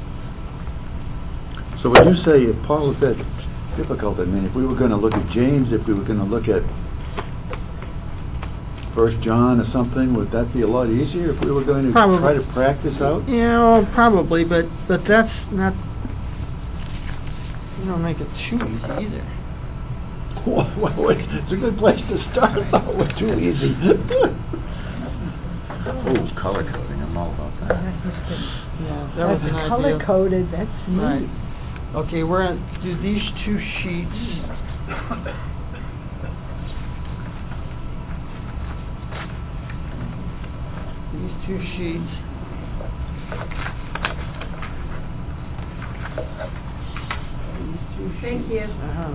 So would you say if Paul is that difficult, I mean, if we were going to look at James, if we were going to look at 1 John or something, would that be a lot easier if we were going to try to practice out? Yeah, probably, but that's not. You don't make it too easy either. Well, it's a good place to start, though. We're too easy. Oh, color coding. I'm all about that. Yeah, that was an idea. Color coded. That's neat. Right. Okay, we're going to do these two sheets. These two sheets. Thank you.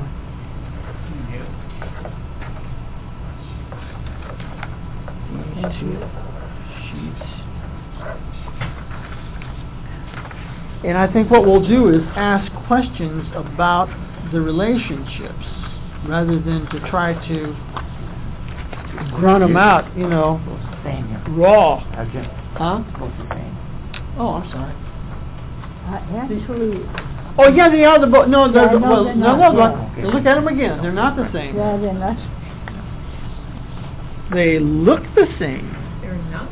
These two sheets. And I think what we'll do is ask questions about the relationships rather than to try to grunt them out, raw. Okay. Huh? What's the name? Oh, I'm sorry. Actually, Oh, yeah, they are the both. No, they're Yeah, no, they're not, yeah. Look at them again. They're not the same. yeah, they're not. They look the same. They're not.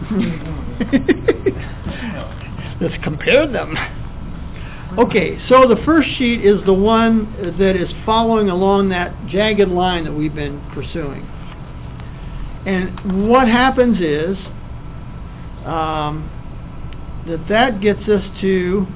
Let's compare them. Okay, so the first sheet is the one that is following along that jagged line that we've been pursuing. And what happens is that gets us to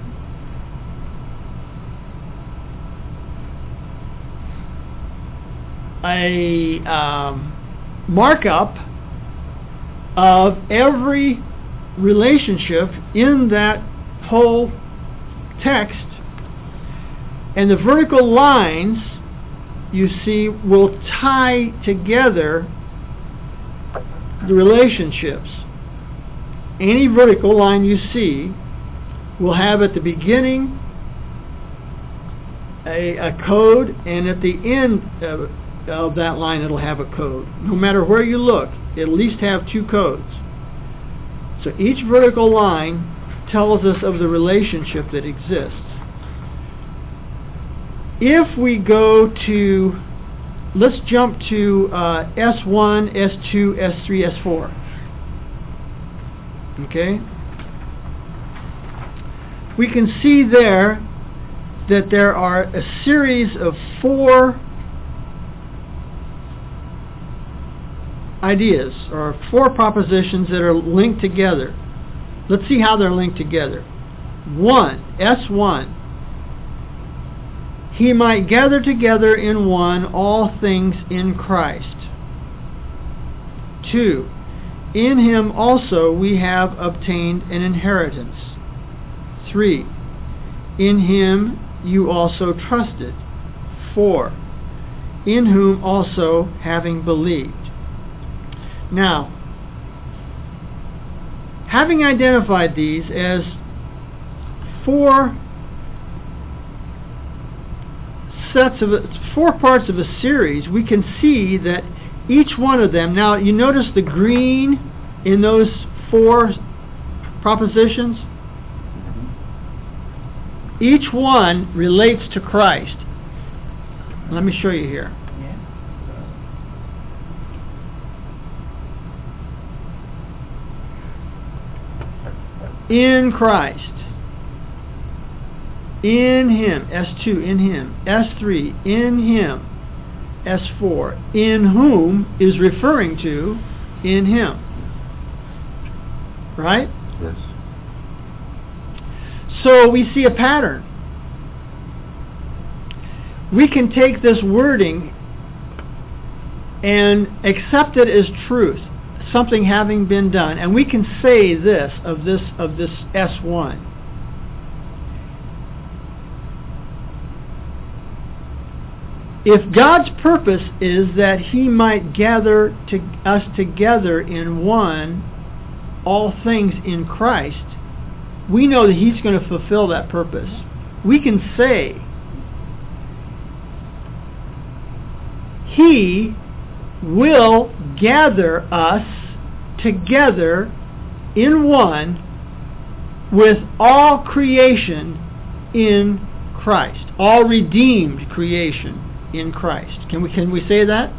a markup of every relationship in that whole text, and the vertical lines, you see, will tie together the relationships. Any vertical line you see will have at the beginning a code, and at the end of that line it'll have a code. No matter where you look, it'll at least have two codes. So each vertical line tells us of the relationship that exists. If we go to, let's jump to S1, S2, S3, S4. Okay? We can see there that there are a series of 4 ideas, or 4 propositions that are linked together. Let's see how they're linked together. 1, S1. He might gather together in one all things in Christ. 2. In him also we have obtained an inheritance. 3. In him you also trusted. 4. In whom also having believed. Now, having identified these as 4 parts of a series, we can see that each one of them, now you notice the green in those 4 propositions? Each one relates to Christ. Let me show you here. In Christ. In him. S2, in him. S3, in him. S4, in whom is referring to in him. Right? Yes. So we see a pattern. We can take this wording and accept it as truth, something having been done, and we can say this of this S1. If God's purpose is that he might gather us together in one, all things in Christ, we know that he's going to fulfill that purpose. We can say, he will gather us together in one with all creation in Christ. All redeemed creation in Christ. Can we say that?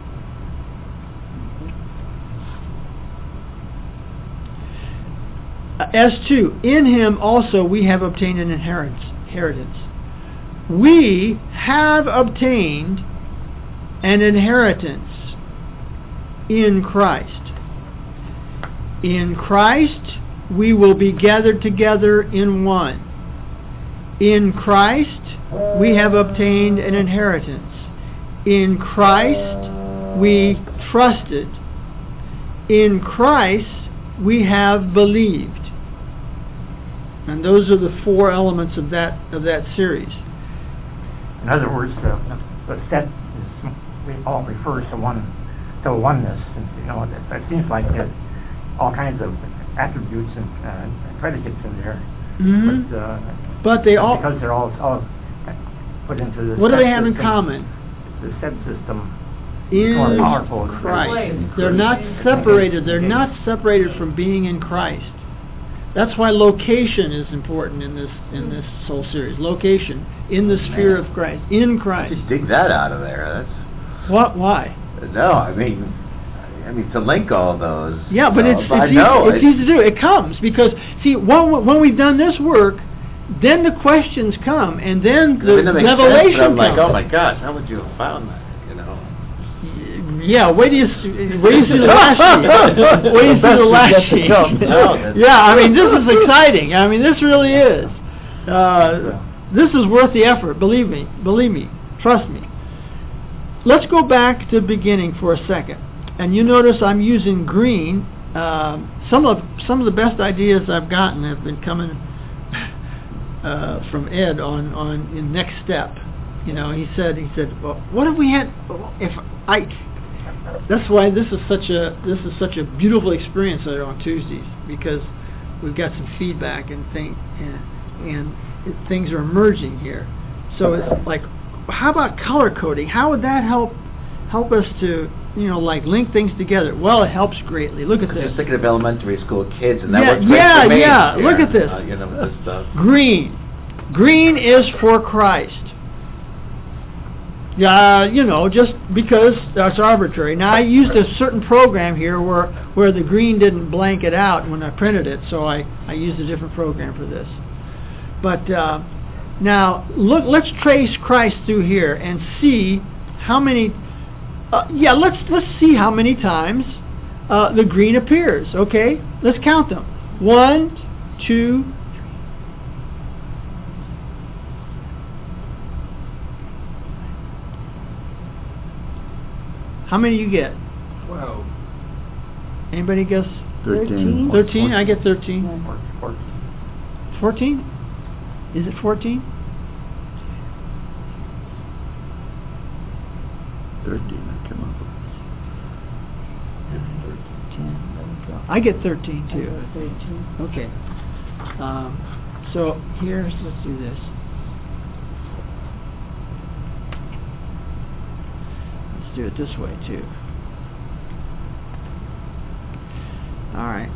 S2, in him also we have obtained an inheritance. We have obtained an inheritance in Christ. In Christ we will be gathered together in one. In Christ we have obtained an inheritance. In Christ we trusted. In Christ we have believed. And those are the 4 elements of that series. In other words, the set is all refers to oneness. And, it seems like there's all kinds of attributes and predicates in there. Mm-hmm. But they all, because they're all put into the. What do they have system, in common? The set system in is more powerful. Christ. They're not separated. They're not separated from being in Christ. That's why location is important in this whole series. Location in the sphere of Christ, in Christ. Just dig that out of there. That's what? Why? No, I mean to link all those. Yeah, but it's easy to do. It comes because see when we've done this work, then the questions come, and then the revelation comes. I'm like, comes. oh my gosh, how would you have found that? Yeah, wait till you see the last sheet. Wait till you see the last sheet. Yeah, I mean, this is exciting. I mean, this really is. This is worth the effort. Believe me. Trust me. Let's go back to the beginning for a second. And you notice I'm using green. Some of the best ideas I've gotten have been coming from Ed on in Next Step. He said, well, what if we had? That's why this is such a beautiful experience there on Tuesdays, because we've got some feedback and things are emerging here. So it's like, how about color coding? How would that help us to link things together? Well, it helps greatly. Look at this. Just thinking of elementary school kids, and that works for me. Yeah. Look at this. This stuff. Green is for Christ. Just because that's arbitrary. Now, I used a certain program here where the green didn't blank it out when I printed it, so I used a different program for this. But now, look. Let's trace Christ through here and see how many. Let's see how many times the green appears. Okay, let's count them. 1, 2. How many you get? 12. Anybody guess? 13. 13? I get 13. Yeah. 14? Is it 14? 13, I come up with. 10. I get 13 too. 13. Okay. So here's, let's do this. Let's do it this way too. All right.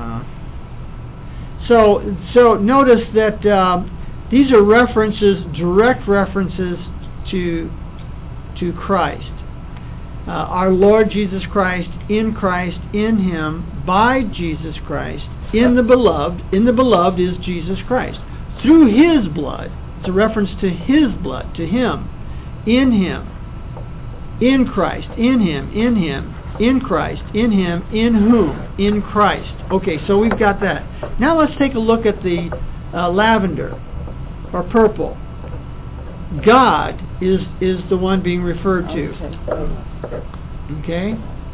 So notice that these are references, direct references to Christ. Our Lord Jesus Christ, in Him, by Jesus Christ, in the beloved. In the beloved is Jesus Christ. Through His blood. It's a reference to His blood, to Him, in Christ, in Him, in Christ, in Him, in whom? In Christ. Okay, so we've got that. Now let's take a look at the lavender, or purple. God is the one being referred to. Okay?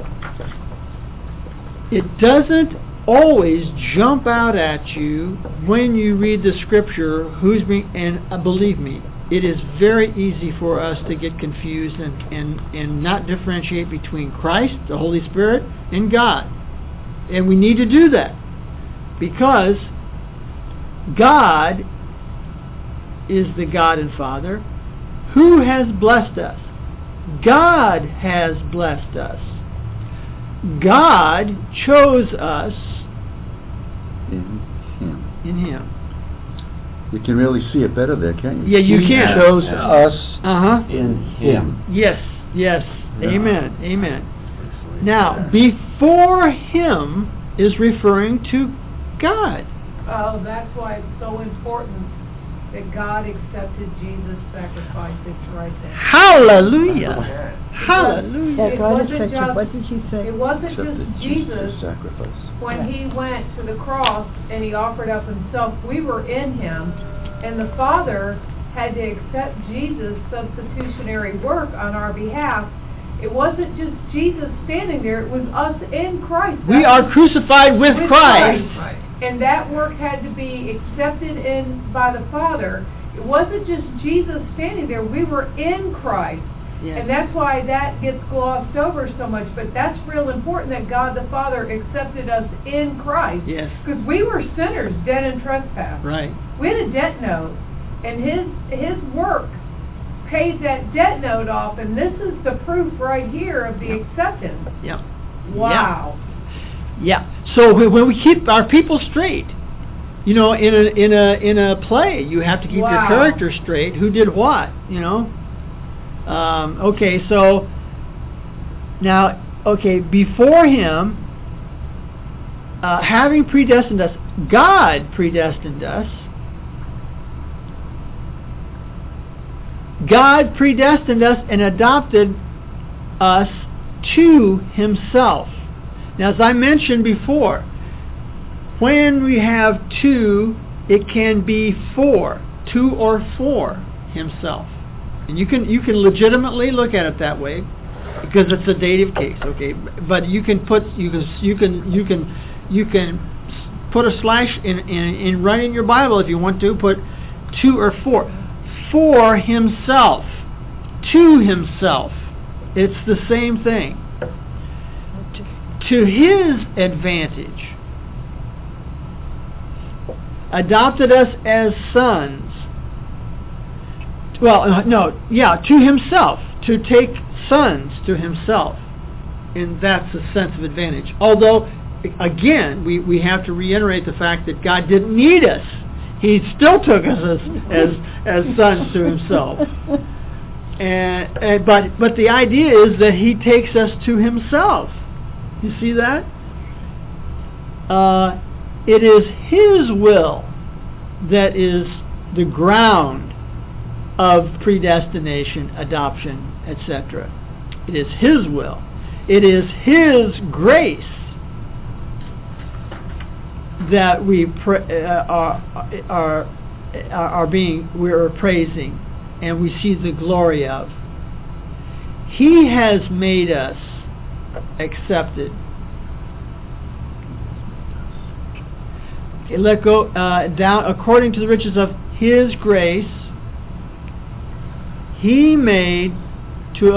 It doesn't always jump out at you when you read the scripture who's being, and believe me, it is very easy for us to get confused and not differentiate between Christ, the Holy Spirit, and God. And we need to do that because God is the God and Father who has blessed us. God has blessed us. God chose us in Him. You can really see it better there, can't you? Yeah, you He can. chose us Uh-huh. in Him. Yes. Yeah. Amen. Now, before Him is referring to God. Oh, that's why it's so important that God accepted Jesus' sacrifice. It's right there. Hallelujah. That Hallelujah. God is wasn't such a, just- what did you say? It wasn't Accepted just Jesus' Jesus sacrifice. when He went to the cross and He offered up Himself. We were in Him, and the Father had to accept Jesus' substitutionary work on our behalf. It wasn't just Jesus standing there, it was us in Christ. We are crucified with Christ. And that work had to be accepted in by the Father. It wasn't just Jesus standing there, we were in Christ. Yes. And that's why that gets glossed over so much. But that's real important that God the Father accepted us in Christ. Yes. Because we were sinners, dead in trespass. Right. We had a debt note. And His work paid that debt note off. And this is the proof right here of the acceptance. Yep. Wow. Yeah. So when we keep our people straight, you know, in a play, you have to keep your character straight. Who did what? You know. Okay. So now, before Him, having predestined us, God predestined us. God predestined us and adopted us to Himself. Now, as I mentioned before, when we have two, it can be four, two or four Himself, and you can legitimately look at it that way because it's a dative case, okay? But you can put a slash in right in your Bible if you want to put two or four for Himself, to Himself. It's the same thing. To His advantage, adopted us as sons. To Himself, to take sons to Himself, and that's a sense of advantage. Although, again, we have to reiterate the fact that God didn't need us; He still took us as sons to Himself. But the idea is that He takes us to Himself. You see that? It is His will that is the ground of predestination, adoption, etc. It is His will. It is His grace that we're praising, and we see the glory of. He has made us accepted let go down according to the riches of His grace, He made to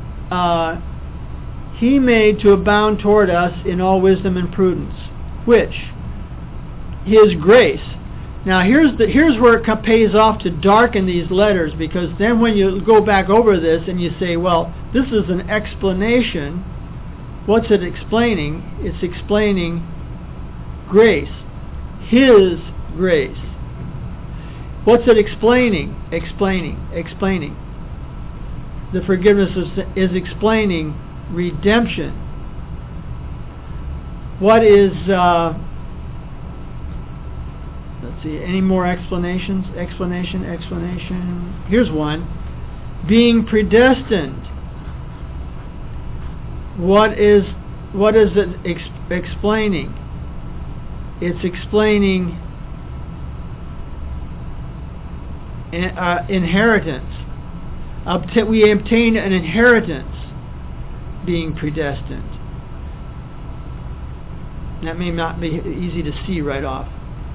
abound toward us in all wisdom and prudence. Which? His grace. Now here's where it pays off to darken these letters, because then when you go back over this and you say, well, this is an explanation. What's it explaining? It's explaining grace. His grace. What's it explaining? Explaining. The forgiveness is explaining redemption. What is, let's see, any more explanations? Explanation. Here's one. Being predestined. What is it explaining? It's explaining inheritance. We obtain an inheritance being predestined. That may not be easy to see right off.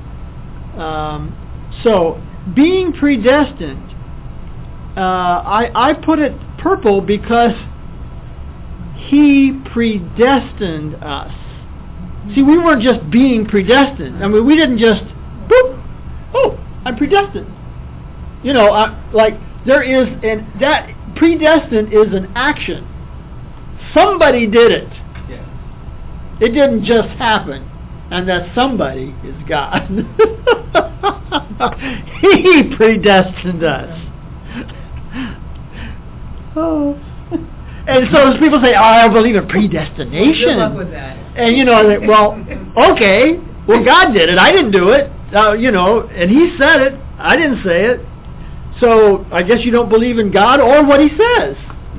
So, being predestined, I put it purple because He predestined us. See, we weren't just being predestined. I mean, we didn't just, boop, oh, I'm predestined. You know, there is, that predestined is an action. Somebody did it. Yeah. It didn't just happen. And that somebody is God. He predestined us. Oh. And so as people say, I believe in predestination. Good luck with that. And you know, well, okay, well, God did it. I didn't do it. You know, and He said it. I didn't say it. So I guess you don't believe in God or what He says.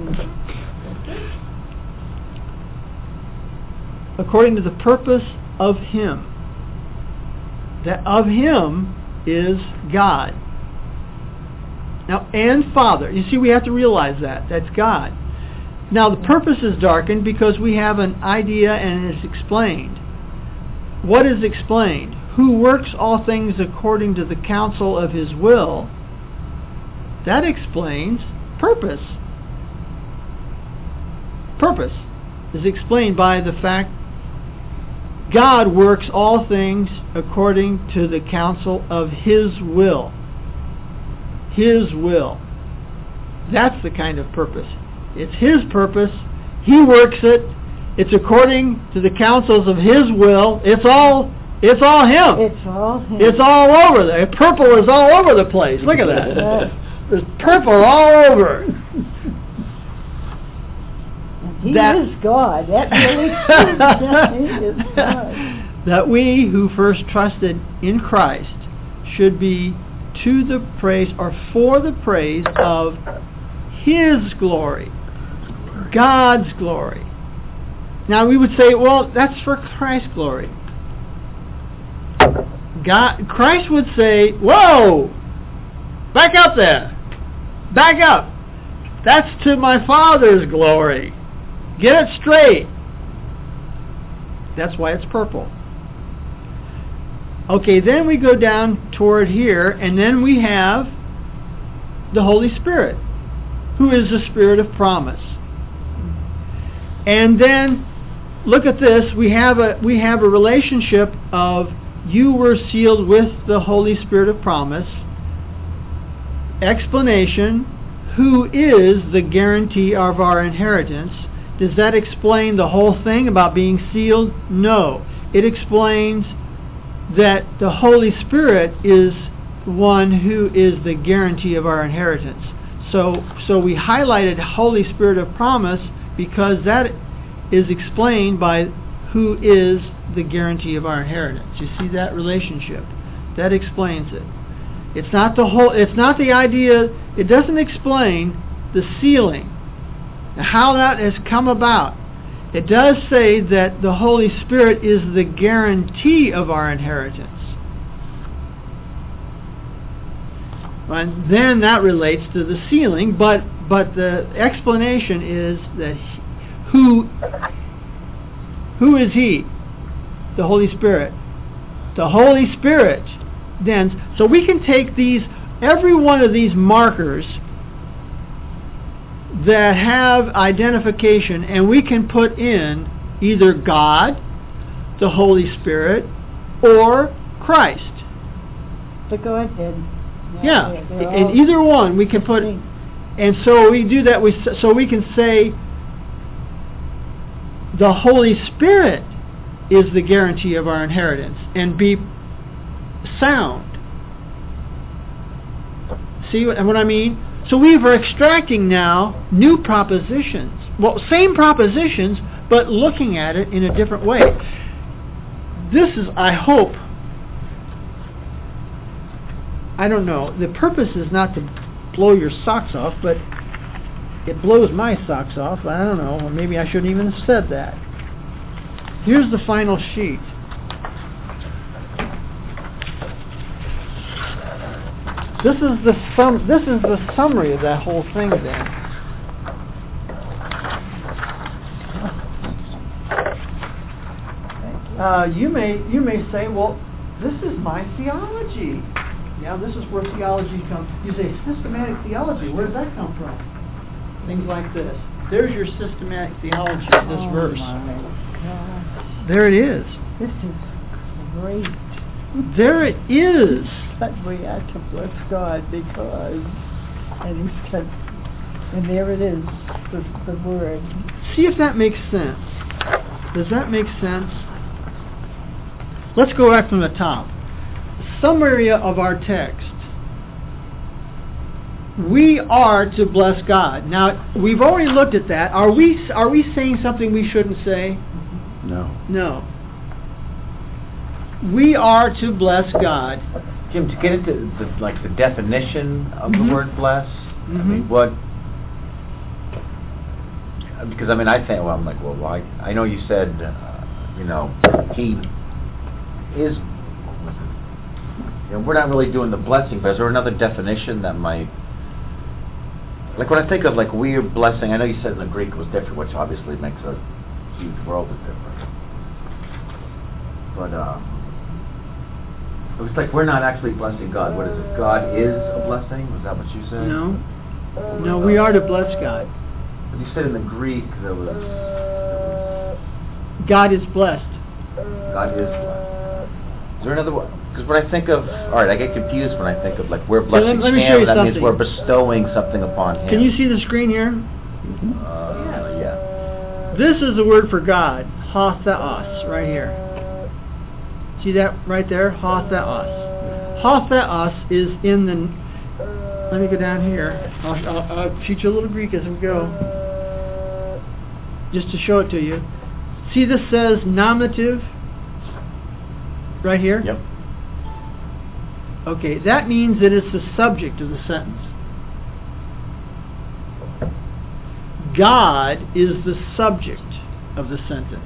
According to the purpose of Him. That of Him is God. Now, and Father. You see, we have to realize that. That's God. Now, the purpose is darkened because we have an idea and it's explained. What is explained? Who works all things according to the counsel of His will. That explains purpose. Purpose is explained by the fact God works all things according to the counsel of His will. His will. That's the kind of purpose. It's His purpose. He works it. It's according to the counsels of His will. It's all Him. It's all Him. It's all over there. Purple is all over the place. Look at that. There's purple all over. He is God. That really He is God. That we who first trusted in Christ should be to the praise or for the praise of His glory. God's glory. Now we would say, well, that's for Christ's glory. Christ would say, whoa, back up there. Back up. That's to my Father's glory. Get it straight. That's why it's purple. Okay, then we go down toward here, and then we have the Holy Spirit, who is the Spirit of promise. And then, look at this, we have a relationship of you were sealed with the Holy Spirit of promise. Explanation, who is the guarantee of our inheritance. Does that explain the whole thing about being sealed? No. It explains that the Holy Spirit is one who is the guarantee of our inheritance. So we highlighted Holy Spirit of promise because that is explained by who is the guarantee of our inheritance. You see that relationship? That explains it. It's not the idea, it doesn't explain the sealing, how that has come about. It does say that the Holy Spirit is the guarantee of our inheritance. And then that relates to the sealing, but the explanation is that who is He? The Holy Spirit. The Holy Spirit then, so we can take every one of these markers that have identification, and we can put in either God, the Holy Spirit, or Christ. But go ahead, then. Yeah, in either one we can put, and so we do that. So we can say the Holy Spirit is the guarantee of our inheritance, and be sound. See what I mean? So we are extracting now new propositions. Well, same propositions, but looking at it in a different way. This is, I hope, I don't know, the purpose is not to blow your socks off, but it blows my socks off. I don't know, or maybe I shouldn't even have said that. Here's the final sheet. This is the summary of that whole thing then. You may say, well, this is my theology. Yeah, this is where theology comes. You say, systematic theology, where does that come from? Things like this. There's your systematic theology of this verse. There it is. This is great. There it is. But we have to bless God because, and there it is, the word. See if that makes sense. Does that make sense? Let's go back from the top. Summary of our text. We are to bless God. Now, we've already looked at that. Are we saying something we shouldn't say? No. No. We are to bless God. Jim, to get into the definition of the word bless, I mean, what? Because I think, well, I'm like, well, I know you said, he is. We're not really doing the blessing, but is there another definition that might? Like when I think of we are blessing, I know you said in the Greek it was different, which obviously makes a huge world of difference. But it was like we're not actually blessing God. What is it? God is a blessing? Was that what you said? No, we are to bless God. But you said in the Greek there was God is blessed. God is blessed. Is there another one? Because when I think of, all right, I get confused when I think of we're blessing let me show Him. you That something. means we're bestowing something upon Him. Can you see the screen here? Yeah. This is the word for God, ha theos, right here. See that right there? Ha theos. Ha theos is in the. Let me go down here. I'll teach you a little Greek as we go, just to show it to you. See, this says nominative right here. Yep. Okay, that means that it's the subject of the sentence. God is the subject of the sentence.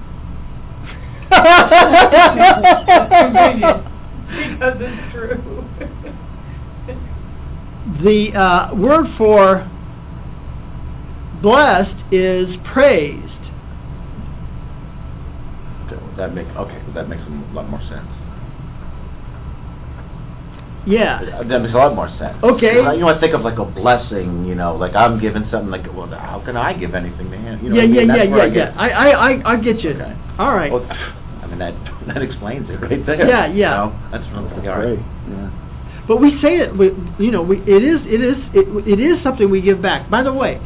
Because it's true. The word for blessed is praised. That makes a lot more sense. Yeah. That makes a lot more sense. Okay. I think of a blessing. I'm giving something well, how can I give anything to Him? Yeah. I get you. Okay. All right. Well, that explains it right there. Yeah. That's really Great. Yeah. But we say that it is something we give back. By the way,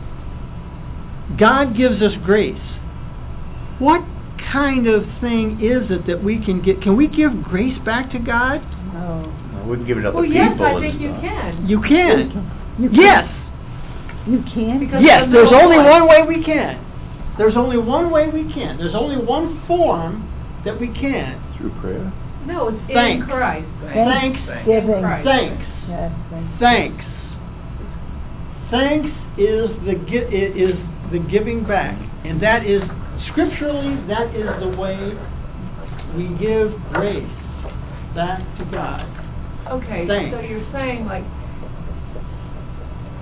God gives us grace. What kind of thing is it that we can get? Can we give grace back to God? No. I wouldn't give it up Well, to yes, people. I think you can. You can. You can. Yes. You can? Because Yes. There's only one. one way we can. There's only one way we can. There's only one form that we can. Through prayer? No, it's Thanks. in Christ. Thanksgiving. Christ. Thanks. Yes, Thanks. Thanks is the giving back, and that is scripturally that is the way we give grace back to God. Okay, Thanks. so you're saying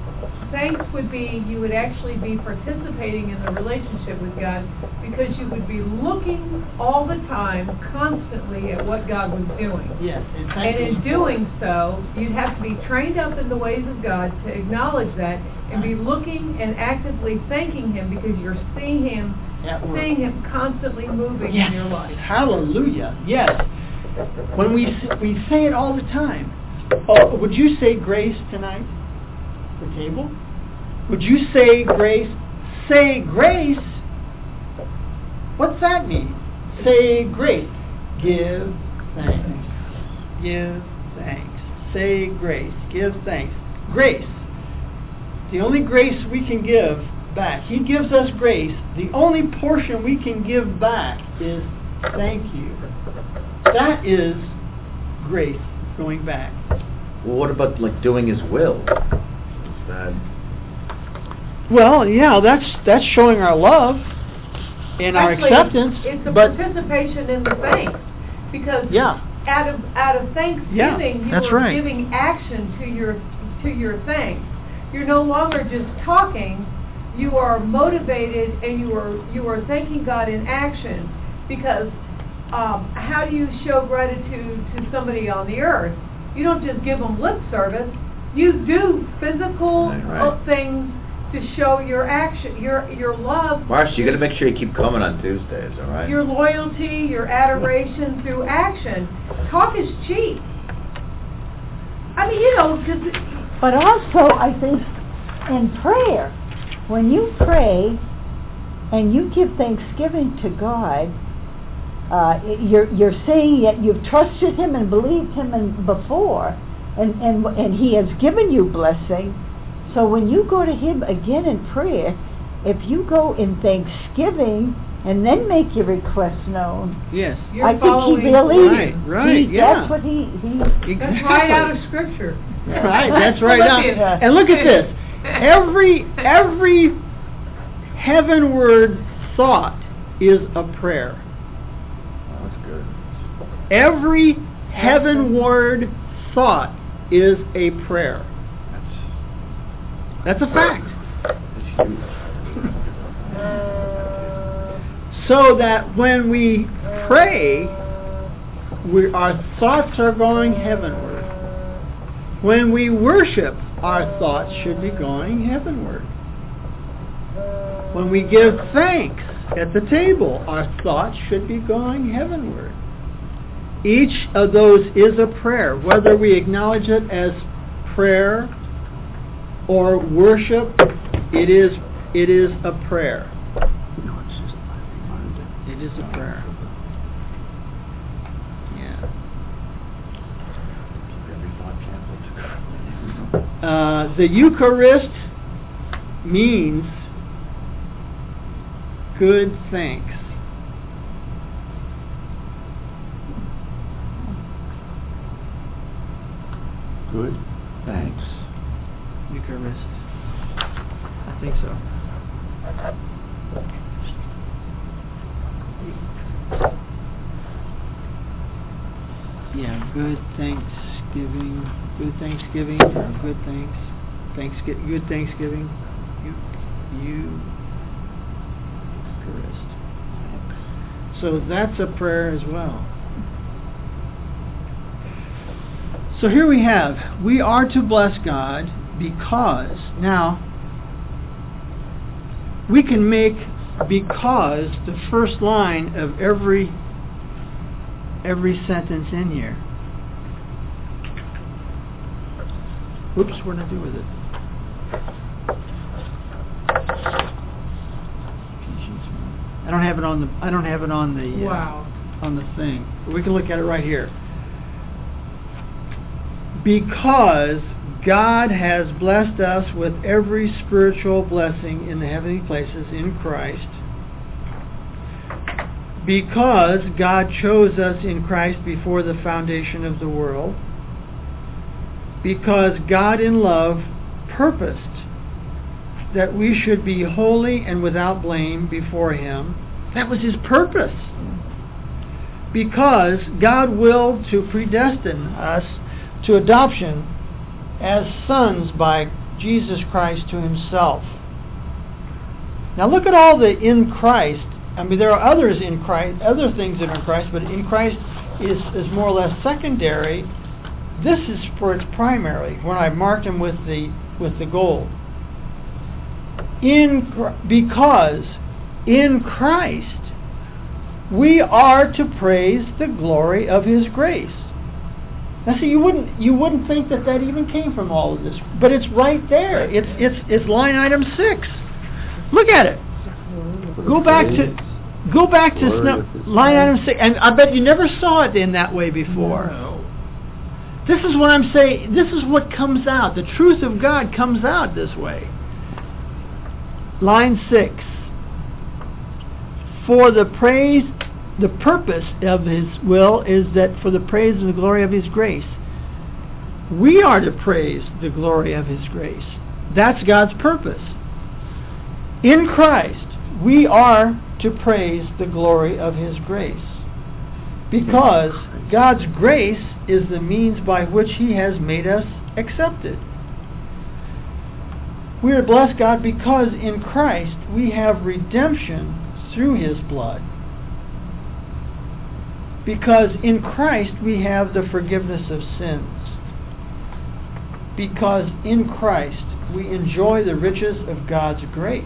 thanks would be, you would actually be participating in the relationship with God, because you would be looking all the time, constantly, at what God was doing. Yes. And in doing so, you'd have to be trained up in the ways of God to acknowledge that and be looking and actively thanking Him, because you're seeing Him constantly moving in your life. Hallelujah. Yes. When we say it all the time. Oh, would you say grace tonight? The table? Would you say grace? Say grace. What's that mean? Say grace. Give thanks. Give thanks. Say grace. Give thanks. Grace. The only grace we can give back. He gives us grace. The only portion we can give back is thank you. That is grace going back. Well, what about like doing His will? Is that... Well, yeah, that's showing our love and our Actually, acceptance. It's a but participation in the thanks, because out of thanksgiving, you are giving action to your thanks. You're no longer just talking. You are motivated, and you are thanking God in action. Because how do you show gratitude to somebody on the earth? You don't just give them lip service. You do physical things to show your action, your love. Marcia, you got to make sure you keep coming on Tuesdays, all right? Your loyalty, your adoration through action. Talk is cheap. I mean, But also, I think, in prayer, when you pray and you give thanksgiving to God, you're saying that you've trusted Him and believed Him before, and He has given you blessing. So when you go to Him again in prayer, if you go in thanksgiving and then make your request known, yes, I think He really that's what He That's right out of Scripture. Right, that's right out. And look at this. Every heavenward thought is a prayer. That's good. Every heavenward thought is a prayer. That's a fact. So that when we pray, our thoughts are going heavenward. When we worship, our thoughts should be going heavenward. When we give thanks at the table, our thoughts should be going heavenward. Each of those is a prayer, whether we acknowledge it as prayer or worship. It is a prayer. It is a prayer. Yeah. The Eucharist means good thanks. Good thanks. Eucharist. I think so. Yeah, good Thanksgiving. Good Thanksgiving or good thanks. Good Thanksgiving. Eucharist. So that's a prayer as well. So here we are to bless God because, now, we can make because the first line of every sentence in here. Oops, what did I do with it? I don't have it on the on the thing. But we can look at it right here. Because God has blessed us with every spiritual blessing in the heavenly places in Christ. Because God chose us in Christ before the foundation of the world. Because God in love purposed that we should be holy and without blame before Him. That was His purpose. Because God willed to predestine us to adoption as sons by Jesus Christ to himself. Now look at all the in Christ. I mean, there are others in Christ, other things that are in Christ, but in Christ is more or less secondary. This is for its primary, when I marked him with the gold. Because in Christ we are to praise the glory of his grace. Now see, you wouldn't think that even came from all of this, but it's right there. It's line item 6. Look at it. Go back to line item 6, and I bet you never saw it in that way before. No. This is what I'm saying. This is what comes out. The truth of God comes out this way. Line 6. For the purpose of his will is that for the praise of the glory of his grace. We are to praise the glory of his grace. That's God's purpose. In Christ, we are to praise the glory of his grace. Because God's grace is the means by which he has made us accepted. We are blessed God because in Christ we have redemption through his blood. Because in Christ we have the forgiveness of sins. Because in Christ we enjoy the riches of God's grace.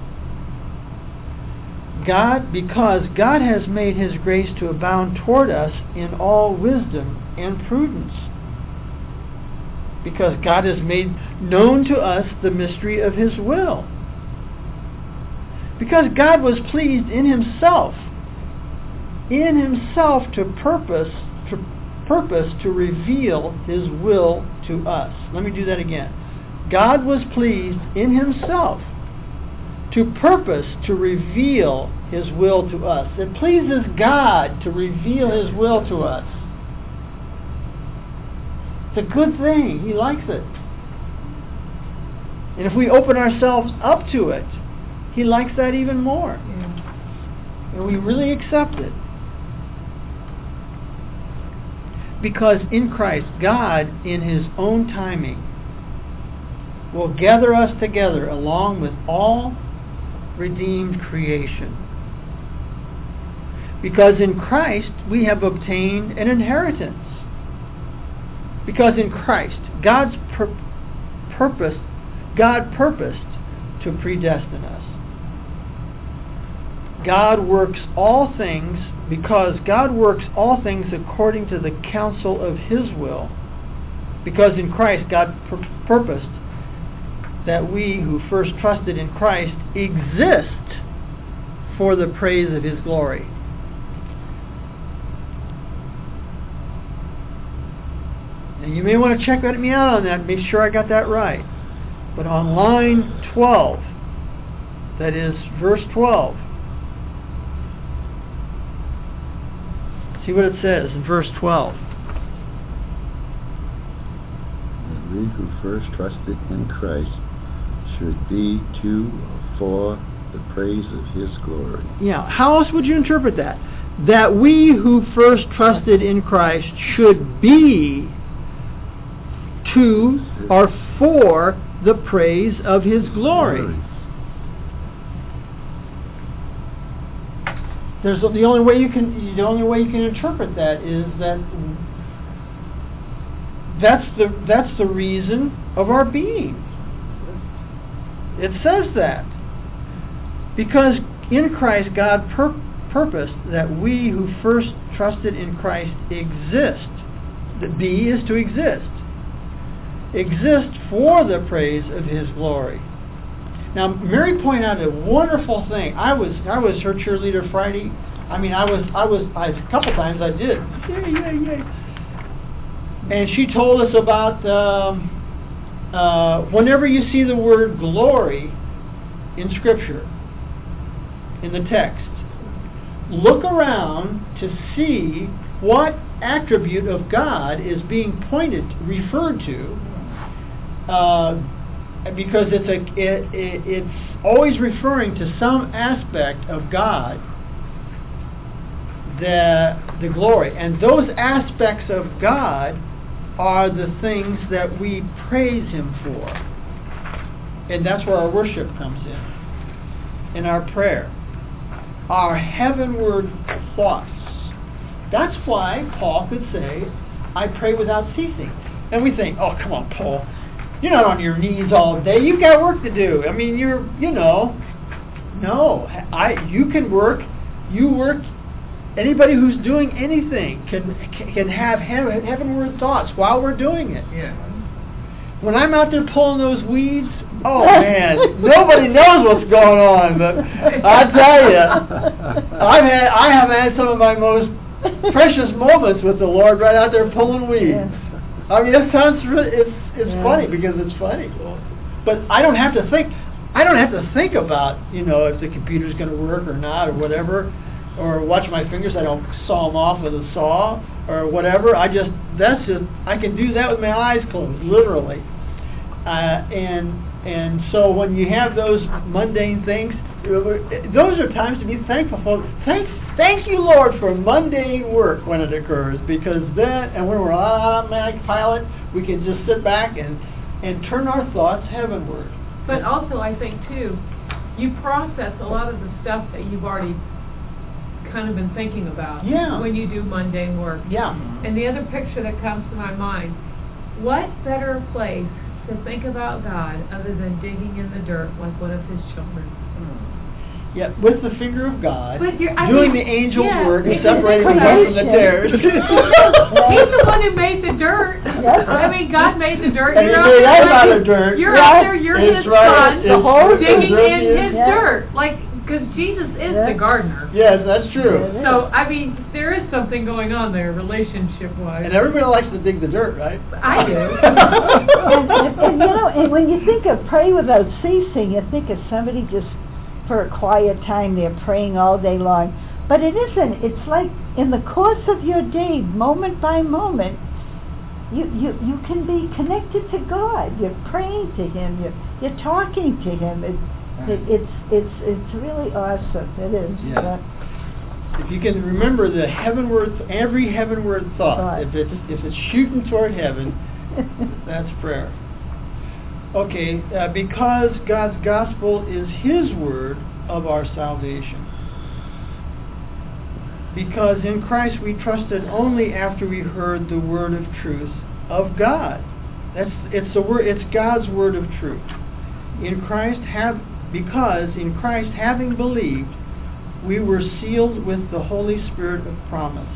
Because God has made his grace to abound toward us in all wisdom and prudence. Because God has made known to us the mystery of his will. Because God was pleased in himself to purpose to reveal his will to us. Let me do that again. God was pleased in himself to purpose to reveal his will to us. It pleases God to reveal his will to us. It's a good thing. He likes it. And if we open ourselves up to it, he likes that even more. And we really accept it. Because in Christ, God, in his own timing, will gather us together along with all redeemed creation. Because in Christ, we have obtained an inheritance. Because in Christ, God purposed to predestine us. God works all things according to the counsel of his will. Because in Christ, God purposed that we who first trusted in Christ exist for the praise of his glory. And you may want to check me out on that, make sure I got that right. But on line 12, that is verse 12, see what it says in verse 12. And we who first trusted in Christ should be to for the praise of his glory. Yeah, how else would you interpret that? That we who first trusted in Christ should be to or for the praise of his glory. There's the only way you can interpret that is that's the reason of our being. It says that because in Christ God purposed that we who first trusted in Christ exist. The be is to exist for the praise of his glory. Now, Mary pointed out a wonderful thing. I was her cheerleader Friday. I mean, I a couple times I did. Yay. And she told us about whenever you see the word glory in Scripture, in the text, look around to see what attribute of God is being referred to. Because it's always referring to some aspect of God, the glory, and those aspects of God are the things that we praise him for. And that's where our worship comes in our prayer. Our heavenward thoughts. That's why Paul could say, I pray without ceasing. And we think, oh, come on, Paul. You're not on your knees all day. You've got work to do. I mean, no. You can work. You work. Anybody who's doing anything can have heavenward thoughts while we're doing it. Yeah. When I'm out there pulling those weeds, oh man, nobody knows what's going on. But I tell you, I have had some of my most precious moments with the Lord right out there pulling weeds. I mean, it sounds really, it's funny because it's funny, but I don't have to think. I don't have to think about if the computer's going to work or not or whatever, or watch my fingers. I don't saw them off with a saw or whatever. I can do that with my eyes closed, literally. And so when you have those mundane things, those are times to be thankful for. Thank you, Lord, for mundane work when it occurs, because then, and when we're on automatic pilot, we can just sit back and turn our thoughts heavenward. But also, I think, too, you process a lot of the stuff that you've already kind of been thinking about when you do mundane work. Yeah. And the other picture that comes to my mind, what better place to think about God other than digging in the dirt like one of his children? Yeah, with the finger of God, the angel work and separating the wheat from the tares. He's the one who made the dirt. I mean, God made the dirt. And he made us out of dirt. You're out there, you're his son, digging in his dirt. Because Jesus is the gardener. Yes, that's true. So, I mean, there is something going on there, relationship-wise. And everybody likes to dig the dirt, right? I do. and when you think of pray without ceasing, you think of somebody just for a quiet time, they're praying all day long. But it isn't. It's like in the course of your day, moment by moment, you can be connected to God. You're praying to Him. You're talking to Him. It's really awesome. It is. Yeah. If you can remember the every heavenward thought, if it's shooting toward heaven, that's prayer. Okay, because God's gospel is His word of our salvation. Because in Christ we trusted only after we heard the word of truth of God. It's God's word of truth. Because in Christ, having believed, we were sealed with the Holy Spirit of promise.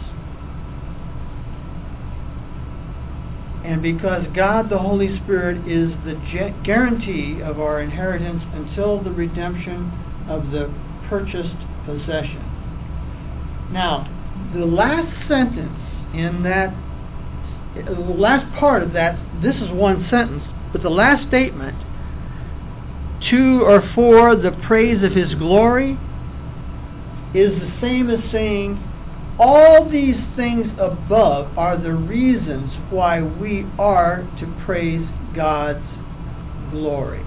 And because God the Holy Spirit is the guarantee of our inheritance until the redemption of the purchased possession. Now, the last sentence in that, the last part of that, this is one sentence, but the last statement, to or for the praise of His glory, is the same as saying, all these things above are the reasons why we are to praise God's glory.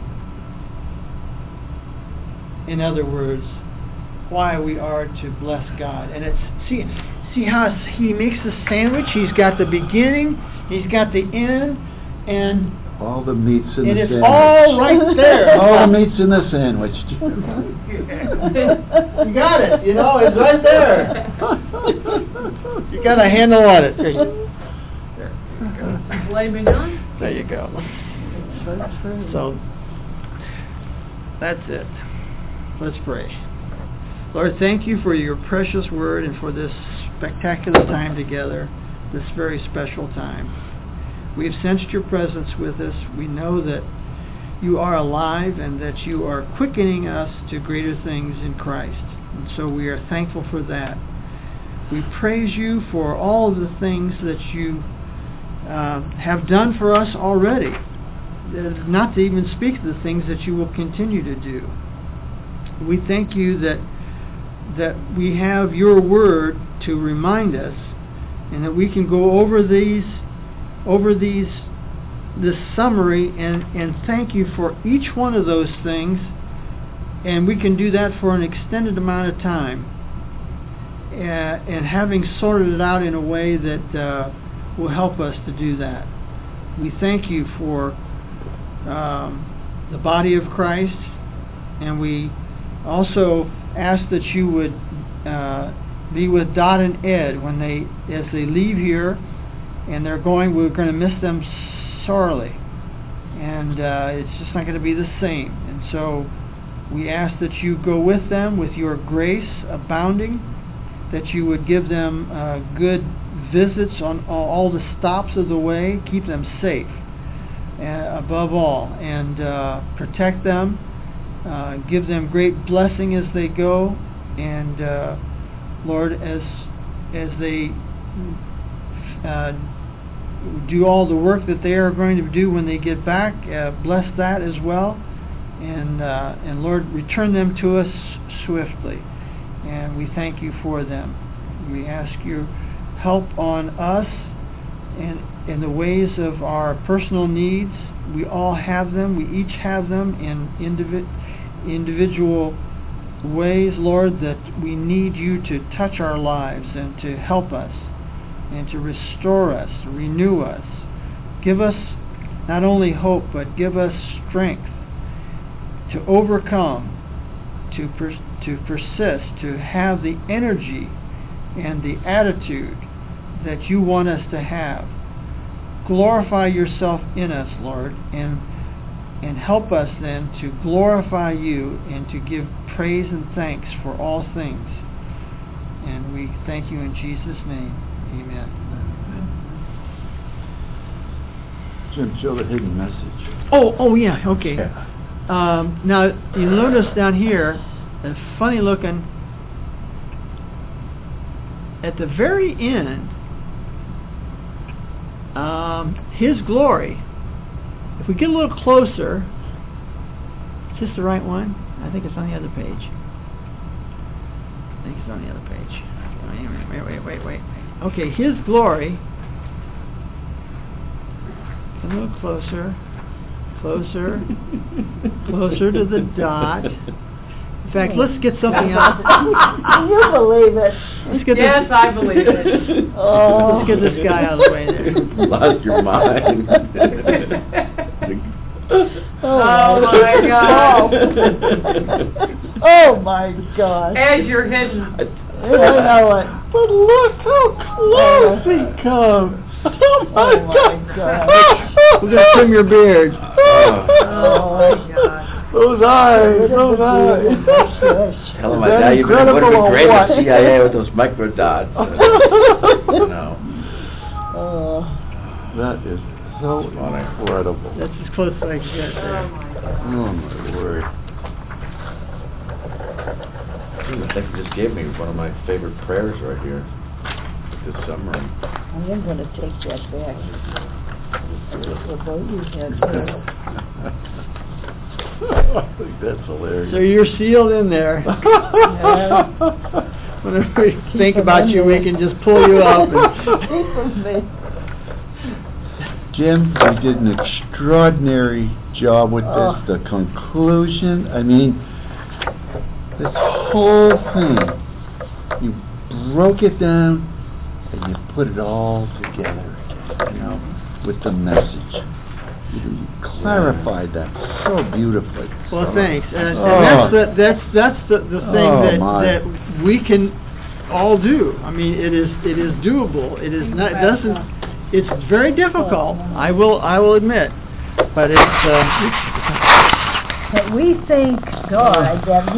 In other words, why we are to bless God. And it's see how He makes the sandwich? He's got the beginning, He's got the end, and all the meat's in the sandwich. And it's all right there. All the meat's in the sandwich. You got it. It's right there. You got a handle on it. There you go. So, that's it. Let's pray. Lord, thank you for your precious word and for this spectacular time together, this very special time. We have sensed your presence with us. We know that you are alive and that you are quickening us to greater things in Christ. And so we are thankful for that. We praise you for all of the things that you have done for us already, not to even speak of the things that you will continue to do. We thank you that we have your word to remind us, and that we can go over this summary and thank you for each one of those things, and we can do that for an extended amount of time, and having sorted it out in a way that will help us to do that. We thank you for the body of Christ, and we also ask that you would be with Dot and Ed as they leave here, and we're going to miss them sorely, and it's just not going to be the same. And so we ask that you go with them with your grace abounding, that you would give them good visits on all the stops of the way, keep them safe above all, and protect them, give them great blessing as they go, and Lord, as they do all the work that they are going to do when they get back, bless that as well, and Lord, return them to us swiftly, and we thank you for them. We ask your help on us and in the ways of our personal needs. We all have them. We each have them in individual ways, Lord, that we need you to touch our lives and to help us and to restore us, renew us. Give us not only hope, but give us strength to overcome, to persist, to have the energy and the attitude that you want us to have. Glorify yourself in us, Lord, and help us then to glorify you and to give praise and thanks for all things. And we thank you in Jesus' name. Amen. Jim, show the hidden message. Oh yeah, okay. Yeah. Now, you notice down here, a funny looking, at the very end, His glory. If we get a little closer, is this the right one? I think it's on the other page. I think it's on the other page. Wait. Okay, His glory. A little closer. Closer to the dot. In fact, let's get something else. Can you believe it? Yes, I believe it. Oh. Let's get this guy out of the way there. Lost your mind. Oh my God. Oh my God. As you're hidden. I know it. But look how close he comes. Oh my God. We're going to trim your beard. Oh my God. Those eyes. Tell him my dad, you would have been great at CIA with those microdots. That is so incredible. That's as close as I can get there. Oh my word. I think you just gave me one of my favorite prayers right here. This summer. I am going to take that back. I think that's hilarious. So you're sealed in there. Whenever we think about you, we can just pull you up. Jim, you did an extraordinary job with this. The conclusion, I mean, this whole thing, you broke it down and you put it all together, with the message. You clarified that so beautifully. Well, thanks. And that's the thing that we can all do. I mean, it is doable. It is not. It's very difficult. I will admit, but it's. But we thank God that